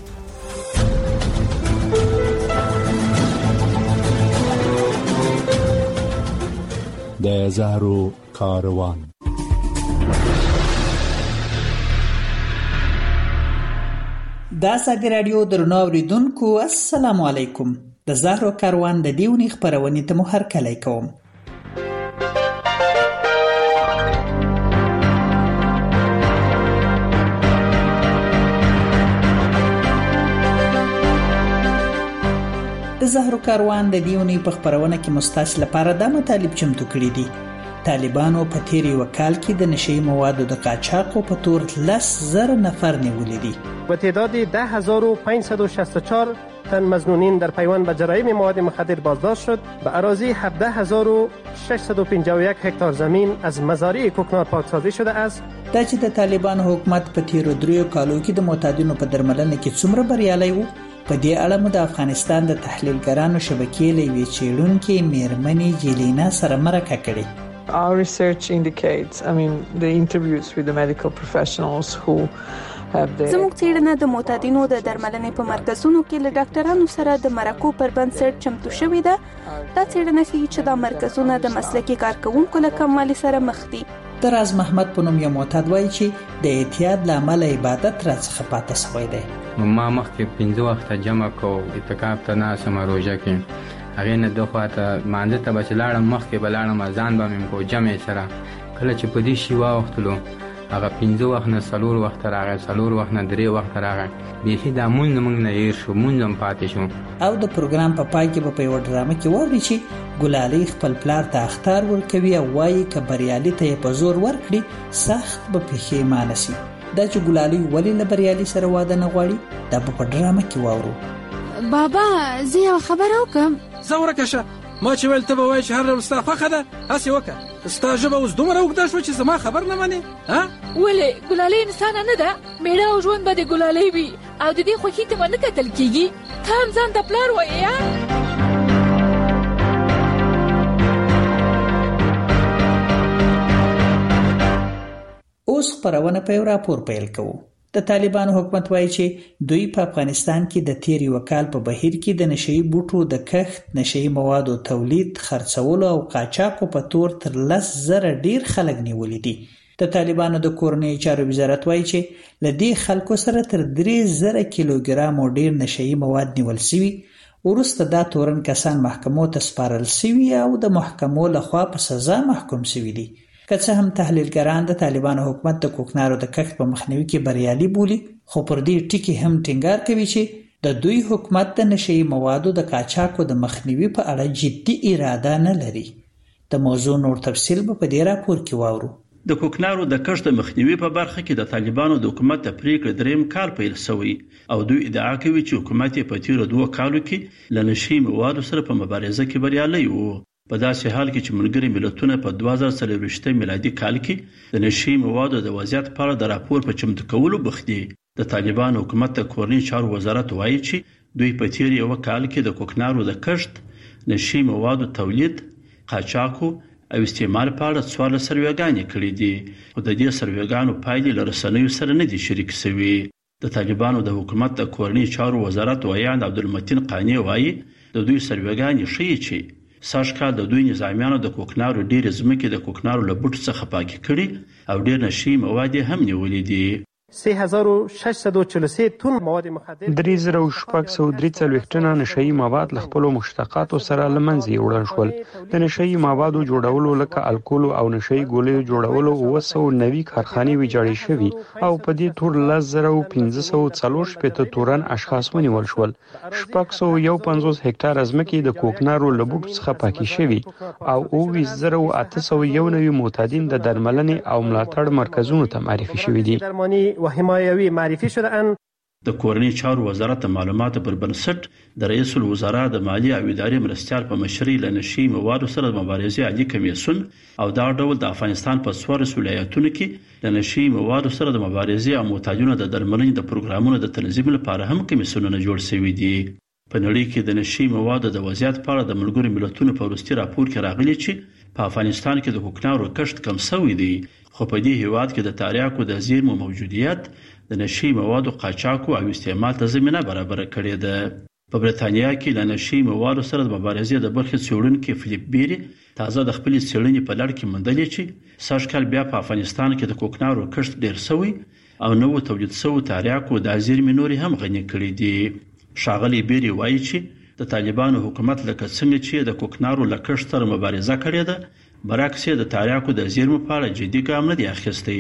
د زهرو کاروان. دا ازادي راډیو درنو اوریدونکو السلام علیکم. د زهرو کاروان د دیونی خبرونه ته مو هرکلی کوم. د زهرو کاروان د دیونی په خبرونه کې مستاس لپاره د مطالب چمتو کړی دي. طالبانو په تیری وکال کې د نشئی موادو د قاچاق په تور 10,000 نفر نیولې دي. با تعداد 10,564 تن مظنونین در پیوند به جرایم مواد مخدر بازداشت شد. به اراضی 17,651 هکتار زمین از مزارع کوکنار پاکسازی شده است. دا چې د طالبان حکومت په تیرو 3 کالو کې د معتادینو په درملنه کې څومره بریالي وو، په دې اړه مو د افغانستان د تحلیلګرانو شبکې لوي چېړونکو میرمنې جیلینا سره مرکه کړې. Our research indicates, the interviews with the medical professionals who have their... زموږ څېړنه د معتادینو د درملنې په مرکزونو کې له ډاکټرانو سره د مرکو پر بنسټ چمتو شوې ده. دا څېړنه ښیي چې دا مرکزونه د مسلکي کارکوونکو له کموالي سره مخ دي. دراز محمد په نوم یو معتاد وایي چې د اعتیاد له امله عبادت راڅخه پاتې شوی دی. ما مخکې 15 وخته جمع کو اعتکاف ته ناسم روزه کې هغه نه دوه خواته مانځه ته بچلاړم مخکې بلاړم اذان به مې کو جمع سره کله چې په دې شی واختلو هغه 15 وخت نه 4 وخت راغی 4 وخت نه 3 وخت راغی به دا مونږ نه یې شو مونږ پاتې شو. او د پروګرام په پای کې په یو ډرامه کې وایي چې ګلالي خپل پلار ته اختار ورکوي او وایي ک بریالي ته په زور ورکړي سخت به پښیمانه شي. دا چې ګلالي ولې له بریالي سره واده نه غواړي دا په ډرامه کې واورو. بابا زه یو خبر وکم. زوره کشه ما چې ول ته وای چې هر ډول ستا خوخه ده هسې وکړه ستا ژبه اوس دومره اوږده شوه چې زما خبر نه منې. ولې ګلالۍ انسانه نه ده؟ میړه او ژوند به د ګلالۍ وي او د دې خوښۍ ته به نه کتل کېږي. ته هم ځان ته پلار وایې. اوس خبرونه په یو راپور پیل کوو. د طالبانو حکومت وایي چې دوی په افغانستان کې د تیر یو کال په بهیر کې د نشئی بوټو د کښت، نشئی موادو تولید، خرڅولو او قاچاقو په تور تر 10,000 ډیر خلک نیولي دي. د طالبانو د کورنۍ چارو وزارت وایي چې لدې خلکو سره تر 3,000 کیلوګرام ډیر نشئی مواد نیول شوي. ورسته دا تورن کسان محکمو ته سپارل شوي او د محکمو لخوا په سزا محکوم شوي دي. که څه هم تحلیلګران د طالبانو حکومت د کوکنارو د کښت په مخنیوي کې بریالي بولي، خو پر دې ټکي هم ټینګار کوي چې د دوی حکومت د نشئی موادو د قاچاقو د مخنیوي په اړه جدي اراده نه لري. د موضوع نور تفصیل په دې راپور کې واورو. د کوکنارو د کښت د مخنیوي په برخه کې د طالبانو د حکومت د پریکړې دریم کال پیل شوی او دوی ادعا کوي چې حکومت یې په تیرو 2 کالو کې له نشئی موادو سره په مبارزه کې بریالی و. په داسې حال کې چې ملګري ملتونه په 2023 میلادي کال کې د نشئی موادو د وضعیت په اړه د راپور په چمتو کولو بوخت دي. د طالبانو حکومت د کورنۍ چارو وزارت وایي چې دوی په تیر یو کال کې د کوکنارو د کښت، نشئی موادو تولید، قاچاقو او استعمال په اړه 14 سروېګانې کړې دي، خو د دې سروېګانو پایلې له رسنیو سره نه دي شریک شوي. د طالبانو د حکومت د کورنۍ چارو وزارت ویاند عبدالمتین قانی وایي د دوی سروېګانې ښیي چې ساشکال د دوی نظامیانو د کوکنارو ډېر ځمکې د کوکنارو له بوټو څخه پاکي کړي او ډېر نشئی مواد هم نیولې دي. 3643 تن مواد مخدر 3643 ټنه نشئی مواد له خپل مشتقاتو سره لمنځه وړل شول. د نشئی موادو جوړولو لکه الکول او نشئی ګولې جوړولو 990 کارخانې ویجاړې شوي او په دې ټول 10540 تورن اشخاص ونیول شول. 651 هکتار ځمکې د کوکنارو له بوټو څخه پاکي شوي او 20891 معتادین د درملنې او ملاتړ مرکزونو ته معرفي شوي دي. و حمایوي معرفي شده‌اند. د کورنۍ چارو وزارت د معلوماتو پر بنسټ د رئیس الوزرا د مالی او ادارې مرستیال په مشرۍ له نشئی موادو سره د مبارزې عالی کمیسیون او دا ډول د افغانستان په 14 ولایتونو کې د نشئی موادو سره د مبارزې او معتادینو د درملنې د پروګرامونو د تنظیم لپاره هم کمیسیونونه جوړ شوي دي. په نړۍ کې د نشئی موادو د وضعیت په اړه د ملګرو ملتونو په وروستي راپور کې راغلي چې په افغانستان کې د کوکنارو کښت کم شوی دی، خو په دې هیواد کې د تریاکو د زیرمو موجودیت د نشئی موادو قاچاقو او استعمال ته زمینه برابر کړې ده. په برتانیا کې د نشئی موادو سره د مبارزې د برخې څېړونکي فلیپ بیری تازه د خپل څېړنې په لړ کې موندلې چې سږکال بیا په افغانستان کې د کوکنارو کښت ډیر شوی او نو تولید شوی تریاکو د زیرمې نوري هم غني کړې دي. ښاغلی بیری وایي چې د طالبانو حکومت لکه څنګه چې د کوکنارو له کښت سره مبارزه کړې ده، برعکس د تریاکو د زیرمو په اړه جدي ګام نه دی اخیستی.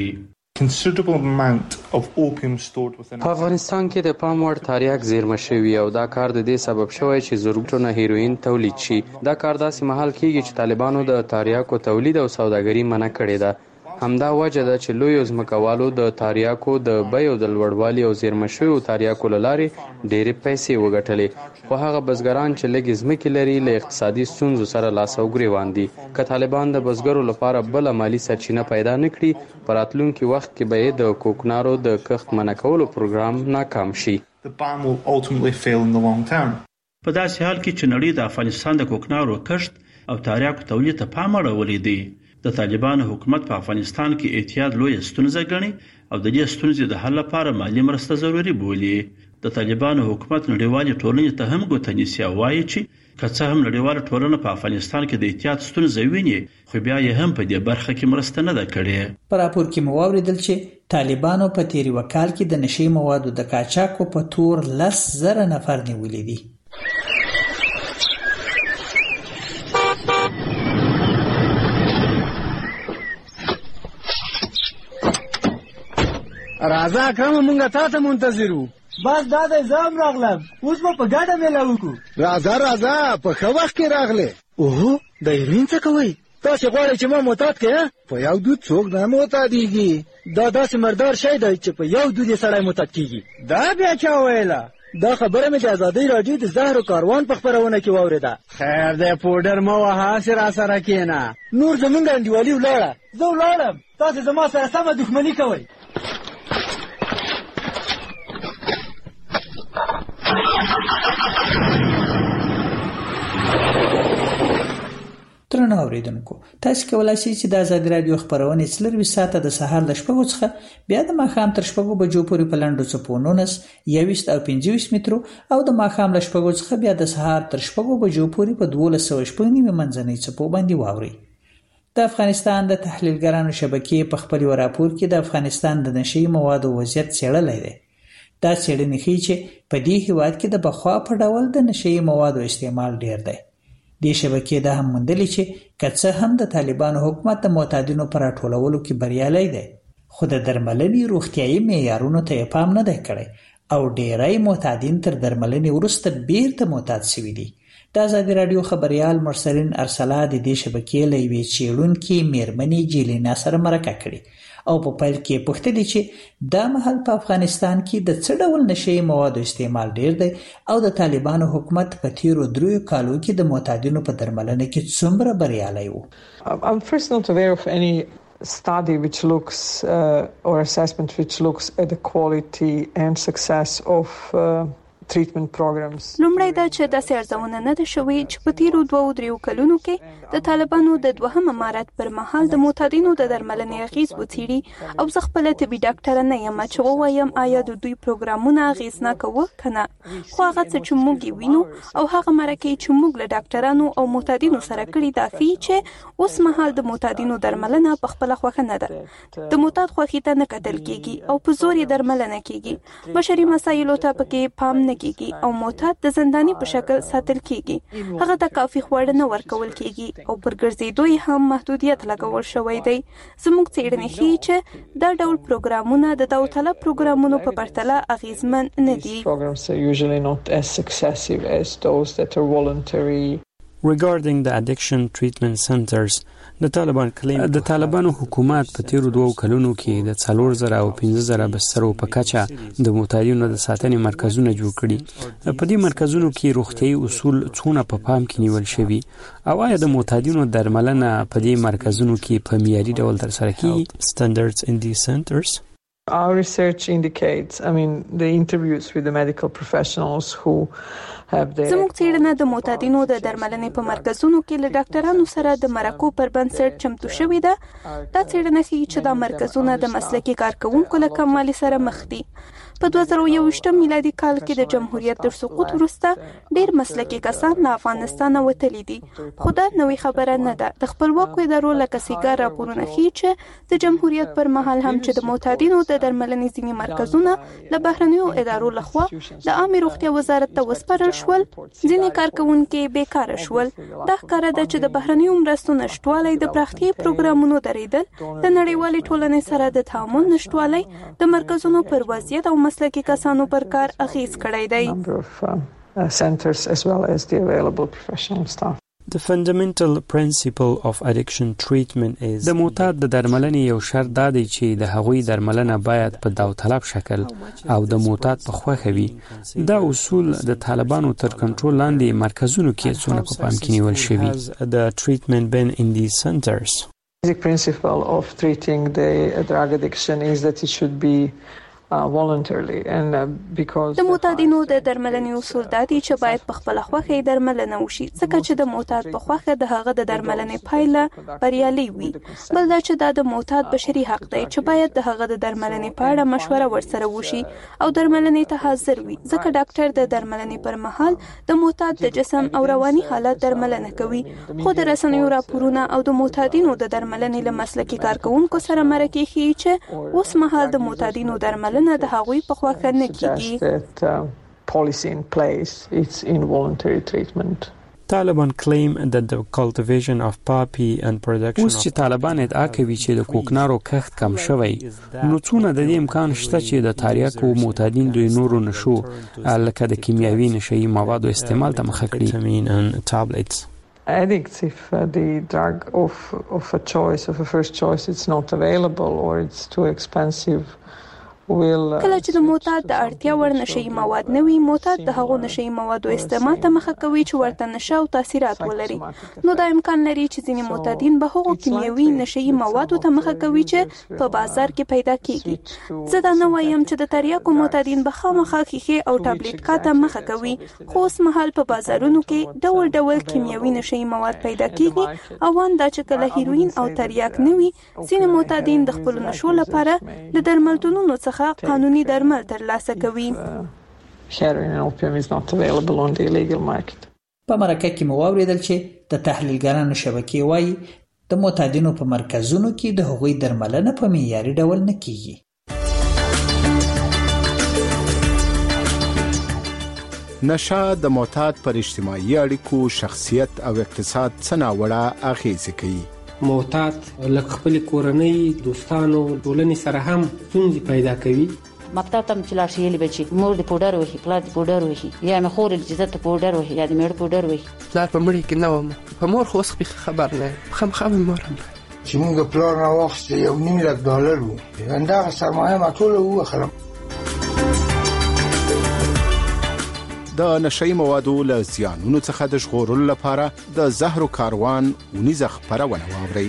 په افغانستان کې د پام وړ تریاک زیرمه شوی او دا کار د دې سبب شوی چې زرګونه هیروین تولید شي. دا کار داسې مهال کیږي چې طالبانو د تریاکو تولید او سوداګري منع کړې ده. همدا وجه ده چې لوی ځمکوالو د تریاکو د بیو د لوړوالي او زیرمه شویو تریاکو له لارې ډېرې پیسې وګټلې، خو هغه بزګران چې لږې ځمکې لري له اقتصادي ستونزو سره لاس او ګریوان دي. که طالبان د بزګرو لپاره بله مالي سرچینه پیدا نه کړي، په راتلونکي وخت کې به یې د کوکنارو د کښت منع کولو پروګرام ناکام شي. په داسې حال کې چې نړۍ د افغانستان د کوکنارو کښت او تریاکو تولید ته پام اړولی دی، د طالبانو حکومت په افغانستان کې احتیاط لوی ستونزه ګڼي او د دې ستونزې د حل لپاره مالی مرسته ضروري بولي. د طالبانو حکومت نړیوالې ټولنې ته هم ګوته نیسي او وایي چې که څه هم نړیواله ټولنه په افغانستان کې د احتیاط ستونزه ویني، خو بیا یې هم په دې برخه کې مرسته نه ده کړې. په راپور کې مو واوریدل چې طالبانو په تیر وکال کې د نشئی موادو د قاچاقو په تور 10,000 نفر نیولې دي. راځه اکرم مونږه تا ته منتظرو. بس دا د زام راغلم، اوس به په ګډه میله وکړو. راځه په ښه وخت کې راغلې. اوهو د هیروین څه کوئ؟ تاسې غواړئ چې ما معتاد کړې؟ په یو دود څوک نه معتادېږي. دا داسې مردار شی دی چې په یو دود یې سړی معتاد کېږي. دا بیا چا ویله؟ دا خبره مې د ازادۍ راډیو د زهرو کاروان په خپرونه کې واورېده. خیر دی پوډر مه وهه، هسې راسره کښېنه. نور زمونږ انډیوالي ولاړه. زه ولاړم، تاسې زما سره سمه دښمني کوئ. درنو اوریدونکو تاسو کولای شئ چې د آزاد رادیو خبرونه څلور ساعته د سهار ل 8 څخه بیا د ماښام تر 8 بجو پورې په لنډو چپونونس 21 او 25 مترو او د ماښام ل 8 څخه بیا د سهار تر 8 بجو پورې په 12.9 منځنۍ چپو باندې واوري. د افغانستان د تحلیلګرانو شبکې په خپل راپور کې د افغانستان د نشئی موادو وضعیت څېړلی دی. دا څېړنې ښیي چې په دې هیواد کې د بخوا په ډول د نشئی موادو استعمال ډیر دی. دې شبکې دا هم موندلي چې که څه هم د طالبانو حکومت د معتادینو پر راټولولو کې بریالی دی خو د درملنې روغتیایي معیارونو ته پام نه دی کړی او ډیری معتادین تر درملنې وروسته بیرته معتاد شوي دي. د ازادي رادیو خبريال مرسلین ارسلا د دې شبکې له یوې څېړونکې میرمنې جیلینا سره مرکه کړې او په پیل کې پوښتنه چې دا مهال په افغانستان کې د څه ډول نشئی موادو استعمال ډیر دی او د طالبانو حکومت په تیرو 3 کالو کې د معتادینو په درملنه کې څومره بریالی و. I'm first not aware of any study which looks or assessment which looks at the quality and success of treatment programs. لومړی دا چې د سیارځونه نه ده شوې چې په تیرو 2-3 کلونو کې د طالبانو د دوهم امارت پر مهال د معتادینو د درملنې اغیز وڅېړي او زه خپله طبي ډاکټره نه یم چې ووایم آیا د دوی پروګرامونه اغیزناکه وه که نه، خو هغه څه چې موږ یې وینو او هغه مرکې چې موږ له ډاکټرانو او معتادینو سره کړي دا ښیي چې اوس مهال د معتادینو درملنه په خپله خوښه نه ده. د معتاد خوښي ته نه کتل کېږي او په زور یې درملنه کېږي. بشري مسایلو ته پکې پام نه کېږي او معتاد د زنداني په شکل ساتل کېږي. هغه ته کافي خواړه نه ورکول کېږي او پر ګرځېدو یې هم محدودیت لګول شوی دی. زموږ څېړنې ښیي چې دا ډول پروګرامونه د داوطلب پروګرامونو په پرتله اغیزمن نه دي. Regarding the addiction treatment centers, د طالبانو حکومت په تیرو 2 کلونو کې د 4000 او 15000 بسترو په کچه د معتادینو د ساتنې مرکزونه جوړ کړي. په دې مرکزونو کې روغتیايي اصول څونه په پام کې نیول شوي او آیا د معتادینو درملنه په دې مرکزونو کې په معیاري ډول ترسره کیږي؟ Standards in these centers. Our research indicates, the interviews with the medical professionals who زموږ څېړنه د معتادینو د درملنې په مرکزونو کې له ډاکټرانو سره د مرکو پر بنسټ چمتو شوې ده. دا څېړنه ښیي چې دا مرکزونه د مسلکي کارکوونکو له کموالي سره مخ دي. په 2021 میلادي کال کې د جمهوریت تر سقوط وروسته ډېر مسلکي کسان له افغانستانه وتلي دي. خو دا نوې خبره نه ده. د خپلواکو ادارو لکه سیګار راپورونه ښیي چې د جمهوریت پر مهال هم چې د معتادینو د درملنې ځینې مرکزونه له بهرنیو ادارو لخوا د عامه روغتیا وزارت ته وسپارل شول، ځینې کارکوونکي بیکاره شول. دا ښکاره ده چې د بهرنیو مرستو نشټوالی، د پراختیايي پروګرامونو درېدل، د نړیوالې ټولنې سره د تعامل نشټوالی د مرکزونو پر وضعیت او مسلکي کسانو پر کار اغیز کړی دی. The fundamental principle of addiction treatment is د معتاد د درملنې یو شرط دا دی چې د هغوی درملنه باید په داوطلب شکل او د معتاد په خوښه وي. دا اصول د طالبانو تر کنټرول لاندې مرکزونو کې څونه په پام کې نیول شوي. The treatment been in these centers. The principle of treating the drug addiction is that it should be voluntarily and because د معتادینو د درملنې اصول دا دي چې باید په خپل خوښه درملنه وشي، ځکه چې د معتاد په خوښه د هغه د درملنې پایله بریالي وي. بل دا چې دا د معتاد بشري حق دی چې باید د هغه د درملنې په اړه مشوره ورسره وشي او درملنې ته حاضر وي، ځکه ډاکټر د درملنې پر مهال د معتاد د جسم او رواني حالت درملنه کوي. خو د رسنیو راپورونه او د معتادینو د درملنې له مسلکي کارکوونکو سره مرکې ښیي چې اوس مهال د معتادینو درملنه د هغوی په خوښه نه کیږي. Policy in place, it's involuntary treatment. Taliban claim that the cultivation of poppy and production اوس چې طالبان ادعا کوي چې د کوکنارو کښت کم شوی، نو څونه د دې امکان شته چې د تاریاکو معتادین دوی نورو نشو لکه د کیمیاوي نشئی موادو استعمال ته مخه کړي. Addicts, if the drug of a choice, of a first choice, it's not available or it's too expensive کله چې د معتاد د اړتیا وړ نشي مواد نه وي، معتاد د هغو نشي موادو استعمال ته مخه کوي چې ورته نشه او تاثیرات ولري. نو دا امکان لري چې ځینې معتادین به هغو کیمیاوي نشي موادو ته مخه کوي چې په بازار کې پیدا کیږي. زه دا نه وایم چې د تریاکو معتادین به خامخا ښیښې او ټابلیټ ته مخه کوي، خو اوس مهال په بازارونو کې ډول ډول کیمیاوي نشي مواد پیدا کیږي. او دا چې کله هیروین او تریاک نه وي، ځینې معتادین د خپل نشو لپاره د درملتونونو څخه قانوني درمل ترلاسه کوي. په مرکه کې مو واوریدل چې د تحلیلګرانو شبکې وایي د معتادینو په مرکزونو کې د هغوی درملنه په معیاري ډول نه کیږي. نشه د معتاد پر اجتماعي اړیکو، شخصیت او اقتصاد څه ناوړه اغیزې کوي. معتاد لکه خپل کورنۍ، دوستانو، ټولنې سره هم ستونزې پیدا کوي. مکتب ته چې لاړ شي یې بچي مور د پوډر وهي، پلار د پوډر وهي، یا مې خور چې ته پوډر وهي یا د میړه پوډر وهي. پلار په مړي کې نه وم، په مور خو اوس خبر نه خامخا مې مور هم چې موږ پلار نه واخیسته $1,000,000 وو، همدغه سرمایه ما ټوله ووخلم. د نشئی موادو له زیانونو څخه د ژغورلو لپاره د زهرو کاروان ونیزه خپرونه واورئ.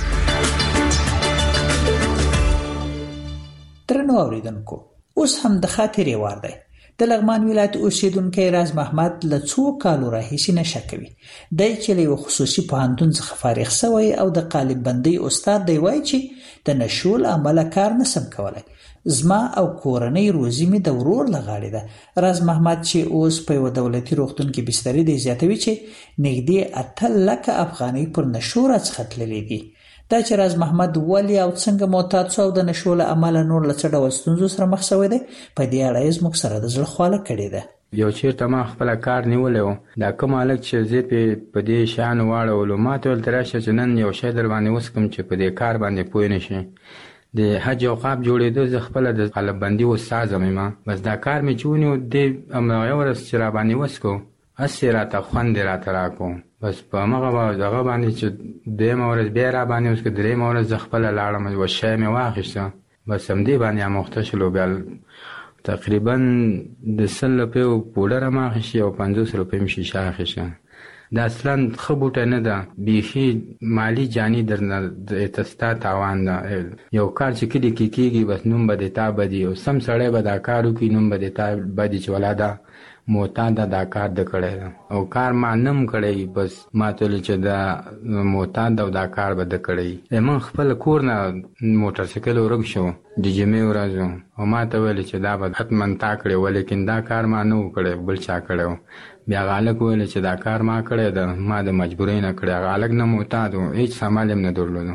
درنو اوریدونکو، اوس هم د خاطرې وار دی. د لغمان ولایت اوسیدونکی راز محمد له څو کالو راهیسې نشه کوي. دی چې له یو خصوصي پوهنتون څخه فارغ شوی او د قالب بندۍ استاد دی، وایي چې د نشو له امله کار نسم کولی. زما او کورنۍ روزي مې د ورور له غاړې ده. راز محمد چې اوس په یو دولتي روغتون کې بسترې دی، زیاتوي چې نږدې 8 لکه افغانۍ پر نشو راڅخه تللې دي. دا چې راز محمد ولې او څنګه معتاد شو او د نشو له امله نور له څه ډول ستونزو سره مخ شوی دی، په دې اړه یې زموږ سره د زړه خواله کړې ده. یو چیرته ما خپل کار نیولی و، دا کوم هلک چې زه په دې شیانو واړولو، ما ته ولته راشه چې نن یو شی در باندې وسکم چې په دې کار باندې پوه نه شي. د حج اوقاف جوړېدو زه خپله د قالب بندي استاد یم، بس دا کار مې چې ونیو دې همغه ورځ چې را باندې وسکو، هسې راته خوند یې راته راکړو. بس په همغه دغه باندې چې دویمه ورځ بیا را باندې وسکو، دریمه ورځ زه خپله لاړم، یوه شی مې واخیسته، بس همدې باندې اموخته شولو. بیا تقریبا د 100 روپیو پوډر هم اخیستې او 50 روپۍ مې شیشه اخیسته. دا اصلا ښه بوټی نه ده، بیخي مالی جاني درنه تستا تاوان ده. یو کار چې کلي کې کېږي، بس نوم به د تا بدي، او سم سړی به دا کار وکړي، نوم به د تا بدي چې ولا دا معتاد دا کار د کړی ده، او کار ما نم کړی، بس ما ته ویل چې دا معتاد او دا کار به د کړی. من خپل کور نه موټر سایکل ورک شو د جمعې ورځ، او ما ته ویل چې دا به حتما تا کړی، ولیکن دا کار ما نه و کړی، بل چا کړی. بیا غالک ویل چې دا کار ما کړی ده، ما د مجبورۍ نه کړی. غالک نه معتاد و، هیڅ سامان هم نه درلودو.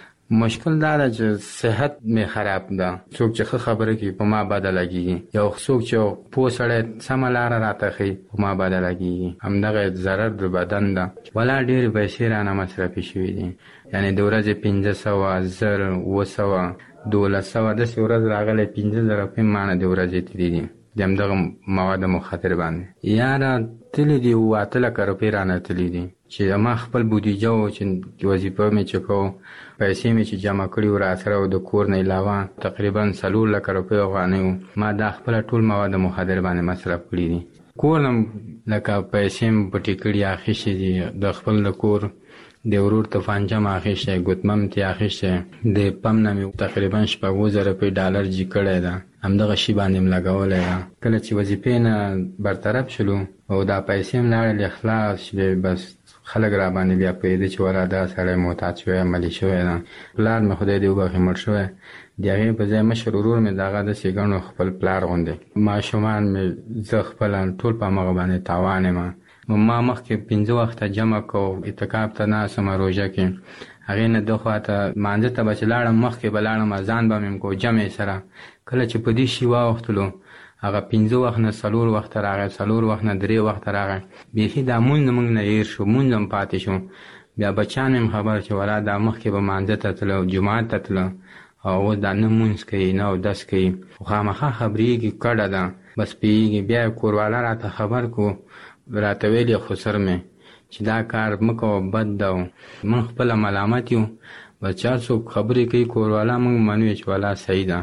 مشکل دا ده چې صحت مې خراب ده. څوک چې ښه خبره کوي په ما بده لګېږي، یو څوک چې پوه سړی سمه لاره راته ښیي په ما بده لګېږي. همدغه ضرر د بدن ده. ولا ډېرې پیسې رانه مصرفې شوي دي، یعنې د ورځې 500 زر 700 1200 داسې ورځ راغلی 5000 روپۍ مانه د ورځې تلي دي د همدغه مواد مخدر باندې. یاره تلي دي 8 لکه روپۍ رانه تلي دي، چې ما خپل بودیجه و چې وظیفه مې چې کوو، پیسې مې چې جمع کړي و راسره و د کور نه علاوه تقریبا 4 لکه روپۍ افغانۍ و، ما دا خپله ټول مواد مخدر باندې مصرف کړي دي. کور نه لکه پیسې مې پټې کړي اخیستې دي، د خپل د کور د ورور توفانچه مې اخیستی، ګوتمه مې ترې اخیستی، د پم نه مې تقریبا 5000 روپۍ ډالر جي کړی ده، همدغه شي باندې مې لګولی ده. کله چې وظیفې نه برطرف شلو او دا پیسې مې لاړلې خلاص شوې، بس خلک را باندې بیا پوهېده چې ولا دا سړی معتاد شوی، عملي شوی ده. پلار مې خدای دې وبخښي مړ شوی، د هغې په ځای مشر ورور مې دغه داسې ګڼو خپل پلار غوندې. ماشومان مې زه خپله ټول په همغه باندې تاوان یم. ما مخکې 5 وخته جمع کو، اعتکاف ته ناستم روژه کې، هغې نه ده خواته مانځه ته به چې لاړم، مخکې به لاړم اذان به مې کو جمع سره. کله چې په دې شي واوښتلو، هغه 5 وخت نه 4 وخته راغی، 4 وخت نه 3 وخته راغی، بیخي دا مونځ موږ نه هېر شو، مونځ هم پاتې شو. بیا بچیان مې خبر چې ولا دا مخکې به مانځه ته تله، جومات ته تله، او اوس دا نه مونځ کوي نه اودس کوي، خو خامخا خبرېږي کډه ده، بس پوهېږي. بیا کوروالا راته خبر کو، راته ویل خو سر مې چې دا کار مه کوه، بد ده. موږ خپله ملامت یو، بس چا څوک خبرې کوي کوروالا، موږ منو چې ولا صحیح ده.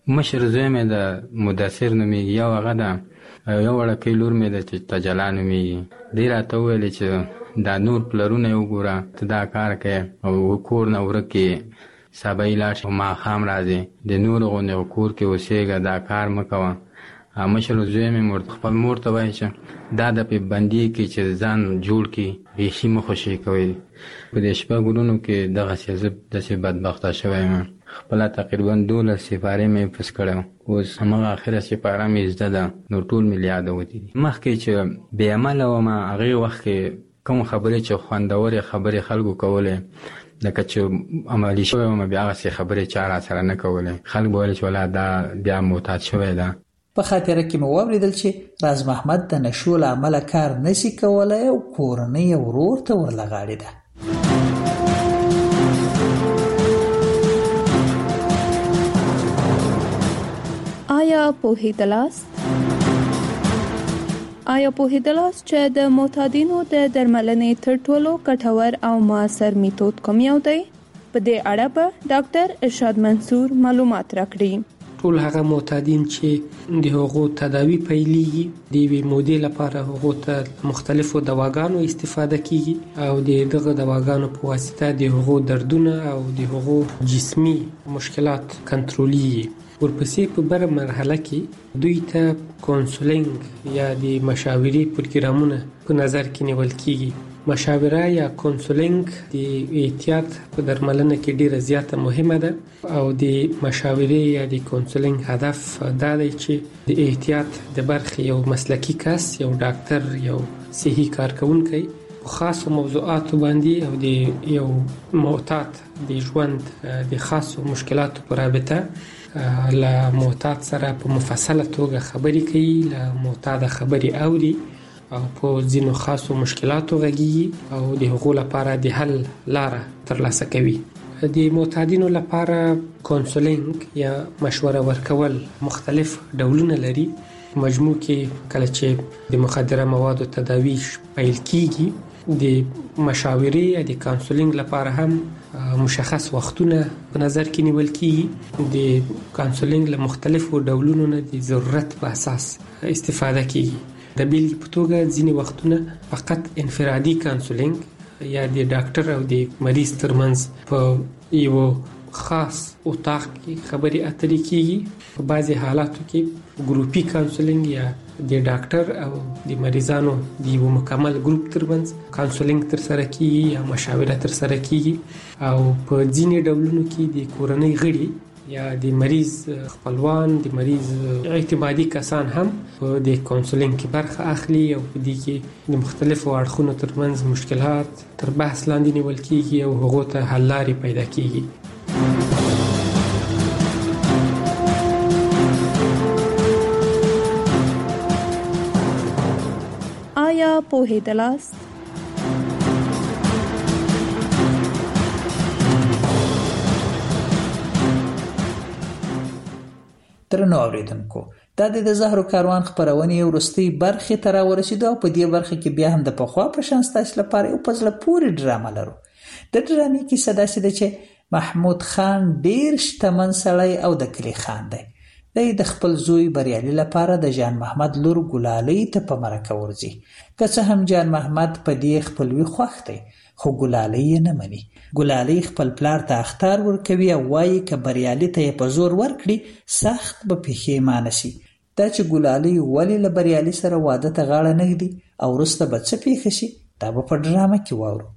مشر زوی مې د مدثر نومیږي، یو هغه ده یو وړکۍ لور مې ده چې تجلا نومیږي. دی راته وویلې چې دا نور پلرونه یې وګوره، ته دا کار کوې او کور نه ورک یې، سبا یې لاړ شي ماښام راځي، د نورو غوندې کور کې اوسېږه، دا کار مه کوه. مشر زوی مې خپل مور ته وایي چې دا د پې بندي کې چې ځان جوړ کړي، بیخي مه خوشي کوئ. په دې شپږ ورونو کې دغسې زه داسې بدبخته شوی یم. خپله تقریبا 12 سپارې مې حفظ کړی، اوس همغه اخره سپاره مې زده ده، نور ټول مې له یاده وتي دي. مخکې چې بې عمله وم، هغې وخت کې کوم خبرې چې خوندورې خبرې خلکو کولې، لکه چې عملي شوی وم، بیا هغسې خبرې چا را سره نه کولې. خلک به ویل چې ولا دا بیا معتاد شوی ده. په خاطره کې مې واورېدل چې راز محمد د نشو له امله کار نشي کولی او کورنۍ یې ورور ته ورلغاړې ده. آیا پوهېدلاست چې د معتادینو د درملنې تر ټولو ګټور او مؤثر میتود کوم یو دی؟ په دې اړه به ډاکټر ارشاد منصور معلومات راکړي. ټول هغه معتادین چې د هغو تداوی پیلېږي، د یوې مودې لپاره هغو ته مختلفو دواګانو استفاده کیږي او د دغه دواګانو په واسطه د هغو دردونه او د هغو جسمي مشکلات کنټرولېږي. ورپسې په بره مرحله کې دوی ته کونسلینګ یا د مشاورې پروګرامونه په نظر کې نیول کیږي. مشاوره یا کونسلینګ د احتیاط په درملنه کې ډیره زیاته مهمه ده او د مشاورې یا د کونسلینګ هدف دا دی چې د احتیاط د برخې یو مسلکی کس، یو ډاکټر، یو صحي کارکونکی په خاصو موضوعاتو باندې او د یو معتاد د ژوند د خاصو مشکلاتو په رابطه له معتاد سره په مفصله توګه خبرې کوي، له معتاد خبرې اوري او په ځینو خاصو مشکلاتو غږیږي او د هغو لپاره د حل لاره ترلاسه کوي. د معتادینو لپاره کونسلینګ یا مشوره ورکول مختلف ډولونه لري. مجموع کې کله چې د مخدره موادو تداوی پیل کیږي، د مشاورې یا د کونسلینګ لپاره هم مشخص وختونه په نظر کې نیول کیږي. د کونسلینګ له مختلفو ډولونو نه د ضرورت په اساس استفاده کیږي. د بیلګې په توګه ځینې وختونه فقط انفرادي کونسلینګ یا د ډاکټر او د مریض ترمنځ په یو خاص اتاق کې خبرې اترې کیږي. په بعضې حالاتو کې ګروپي کونسلینګ یا د ډاکټر او د مریضانو د یو مکمل ګروپ ترمنځ کونسلینګ ترسره کیږي یا مشاوره ترسره کیږي. او په ځینې ډولونو کې د کورنۍ غړي یا د مریض خپلوان، د مریض اعتمادي کسان هم په د کونسلینګ کې برخه اخلي او په دې کې د مختلفو اړخونو ترمنځ مشکلات تر بحث لاندې نیول کیږي او هغو ته حل لارې پیدا کیږي. آیا پوهېدلاست؟ درنو اوریدونکو، دا د زهرو کاروان خبرونې وروستۍ برخې ته راورسېدو او په دې برخه کې بیا هم د پخوا په شان ستاسو لپاره یو په زړه پورې ډرامه لرو. د ډرامې کیسه داسې ده چې محمود خان ډېر شتمن سړی او د کلي خان دی. دی د خپل زوی بریالي لپاره د جان محمد لور ګلالۍ ته په مرکه ورځي. که څه هم جان محمد په دې خپلوي خوښ دی، خو ګلالۍ یې نه مني. ګلالۍ خپل پلار ته اخطار ورکوي او وایي که بریالي ته یې په زور ورکړي سخت به پښیمانه شي. دا چې ګلالۍ ولې له بریالي سره واده ته غاړه نه ږدي او وروسته به څه پیښه شي، دا به په ډرامه کې واورو.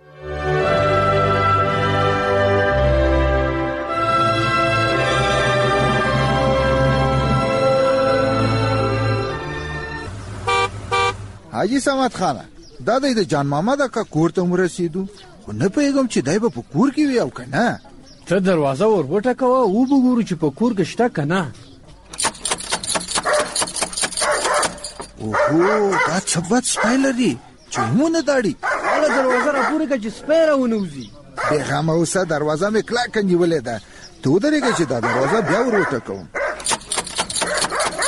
حاجی سمت خانه، دا د جان محمد اکا کور ته ورسېدو، خو نه پوهېږم چې دی به په کور کې وي او که نه. ته دروازه ور وټکوه او وګورو چې په کور کې شته که نه. اوهو، دا څه بد سپی لري چې ونه داړي. هغه دروازه راپورې کړه چې سپی راونوځي. بېغمه اوسه، دروازه مې کلکه نیولې ده. ته ودرېږه چې دا دروازه بیا ور وټکوم.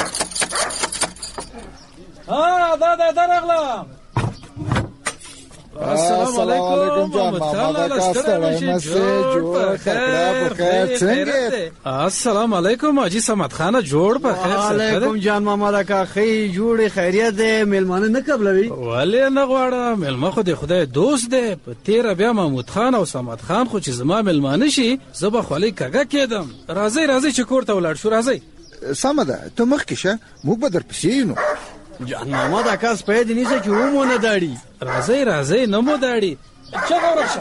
دا درغلم. السلام علیکم جان ماما دا کاستړی مسه جوړ تکړه په خیر څنګه السلام علیکم حاجی صمد خان جوړ په خیر علیکم جان ماما دا کا خی جوړ خیریت دې ملمانه نه قبلوي ولې نه غواړم ملما خو دې خدای دوست دې په تیر بیا محمود خان او صمد خان خو چې زما ملمانه شي زبا خولي کګه کېدم راځي چې کور ته ولاړ شو راځي سمده ته مخ کې شه موږ به در پسې نو جان ماما دا کاس په دې نيسه چې ومونه داړي راځي نه مو داړي چا ورشه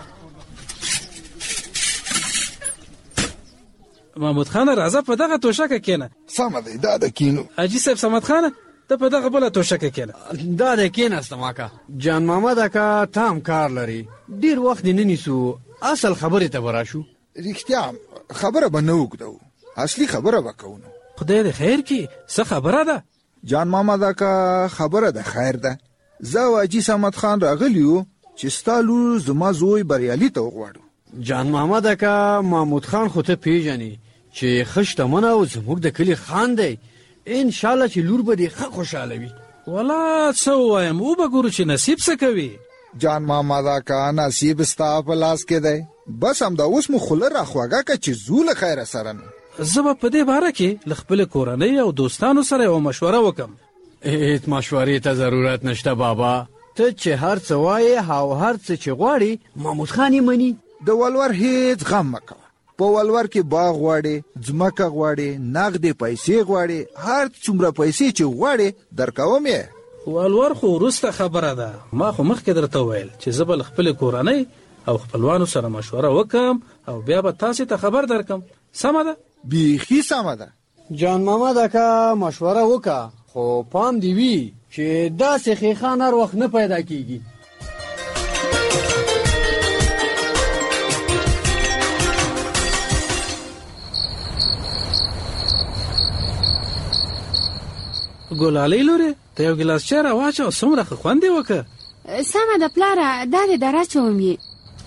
محمود خان راځه په دغه توشکه کېنه سمده دا د کینو حاجی صاحب صمد خان ته په دغه بل توشکه کېنه دا د کیناست ماکا جان ماما دا کا تام کار لري ډیر وخت نه نیسو اصل خبره ته وراشو رښتیا خبره بنو وکړو اصلي خبره وکونو خدای دې خیر کی څه خبره ده جان ماما دا کا خبره ده خیر ده زه حاجی صمد خان راغلیو چې ستالو زما زوی بریالي ته وغواړو جان ماما دا کا محمود خان خو ته پیژنې چې خشته منه او زموږ د کلی خان دی ان شاء الله چې لور به دې ښه خوشاله وي ولا څه وایم او به ګورو چې نصیب څه کوي جان ماما دا کا نصیب ستا په لاس کې دی بس هم دا اوس مو خوله راخواږه که چې زو له خیره سره نو زه په دې باره کې له خپل کورنۍ او دوستانو سره یو مشوره وکم هیڅ مشورې ته ضرورت نشته بابا ته چې هر څه وایې او هر څه چې غواړي محمود خان یې مني د ولور هیڅ غم مه کوه په ولور کې باغ غواړې ځمکه غواړې نغدې پیسې غواړې هر څومره پیسې چې غواړې درکوم یې ولور خو وروسته خبره ده ما خو مخکې درته وویل چې زه به له خپلې کورنۍ او خپلوانو سره مشوره وکم او بیا به تاسې ته خبر درکم سمه ده بیخي سمه ده جان ماما دا کا مشوره وکا خو پام دی وی چې داسې خیخان هر وخت نه پیدا کیږي ګلالۍ لورې ته یو ګیلاس چای راواچوه او څومره ښه خوند یې وکړه سمه ده پلاره دا دې دراچوم یې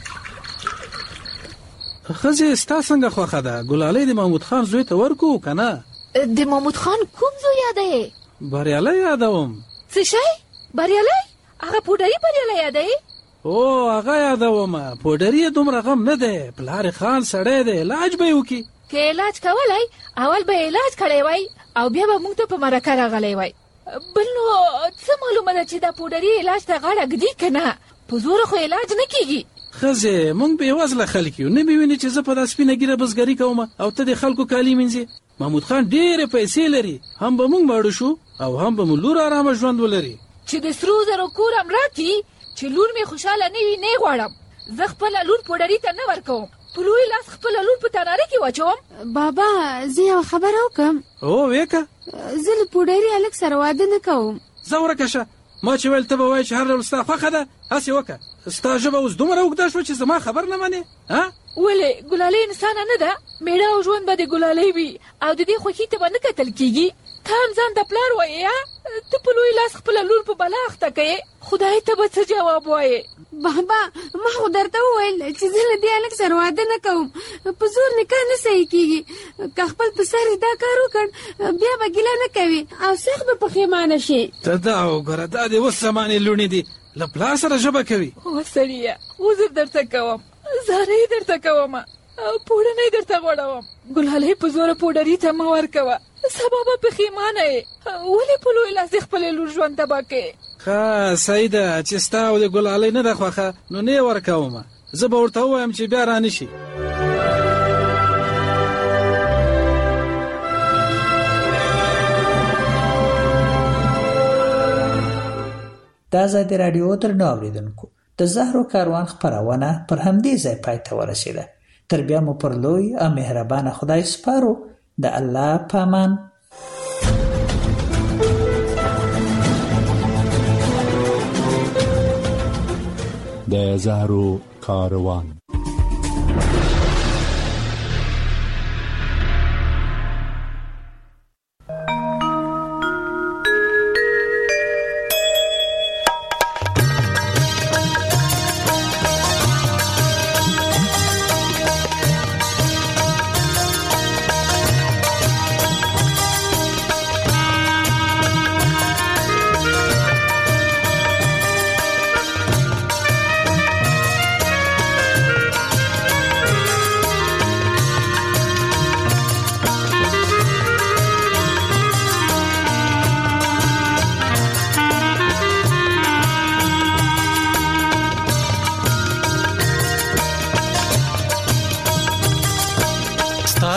ښځې ستا څنګه خوښه ده ګلالۍ د محمود خان زوی ته ورکو که نه د محمود خان کوم زوی یادوې بریالی یادوم څه شی بریالی هغه پوډري بریالی یادوې او هغه یادومه پوډري یې دومره غم نه دی پلار خان سړی دی علاج به یې وکړي که علاج کولی اول به علاج کړی وای او بیا به موږ ته په مرکه راغلی وای بل نو څه معلومه ده چې دا پوډري علاج ته غاړه ږدي که نه په زوره خو علاج نه کیږي ښځې موږ بېوزله خلک یو نه مې وینې چې زه په دا سپینه ګیره بزګري کوم او ته د خلکو کالي مینځې محمود خان ډېرې پیسې لري هم به موږ ماړه شو او هم به مو لور ارامه ژوند ولري چې د سرو زرو کور هم راکړي چې لور مې خوشحاله نه وي نه غواړم زه خپله لور پوډري ته نه ورکوم په لوی لاس خپله لور په تناره کې واچوم بابا زه یو خبره وکم او ویکه زه له پوډري هلک سره واده نه کوم ځه ورکه شه ما چې ویل ته به وایې چې هر ډول ستا خوښه ده هسې وکړه ستا ژبه اوس دومره اوږده شوه چې زما خبر نه منې ولې ګلالۍ انسانه نه ده میړه او ژوند به د ګلالۍ وي او د دې خوښي ته به نه کتل کېږي ته هم ځان د پلار وایې ته په لوی لاس خپله لور په بلا اخته کوې خدای ته به څه جواب وایې بابا ما خو درته وویل چې زه له دې هلک سره واده نه کوم په زور نکاح نه صحیح کېږي که خپل په سر دا کار وکړ بیا به ګیله نه کوي او سخت به پښیمانه شي ته دا وګوره دا دې اوس زمانې لوڼې دي له پلار سره ژبه کوي سړیه عذر درته کوم زارۍ درته کوم پوړنۍ درته غوړوم ګلالۍ په زوره پوډري ته مه ورکوه سبا به پښیمانه یې ولې په لوی لاس د خپلې لور ژوند تباه کوې ښه صحیح ده چې ستا او د ګلالۍ نه ده خوښه نو نه یې ورکومه زه به ورته ووایم چې بیا را نه شي دا ازادي راډیو درنو اوریدونکو د زهرو کاروان خپرونه پر همدې ځای پای ته ورسېده تر بیا مو پر لوی او مهربانه خدای سپارو د الله پامان د زهرو کاروان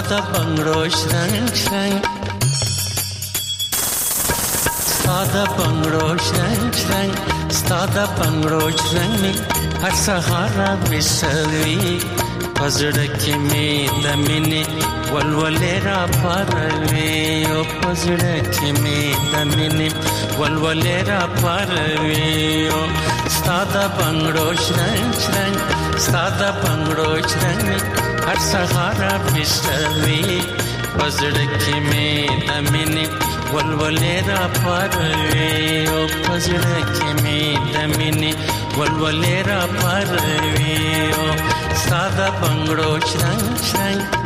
ساده بنگړو شرنګ شرنګ ساده بنگړو شرنګ شرنګ ساده بنگړو شرنګ هر سهار وسوي پزړه کې مې د مینې ولولې را پاروي او پزړه کې مې د مینې ولولې را پاروي او ساده بنگړو شرنګ شرنګ ساده بنگړو شرنګ هر سهار وسوي پزړه کې مې د مینې ولولې را پاروي او پزړه کې مې د مینې ولولې را پاروي او ساده بنگړو شرنګ شرنګ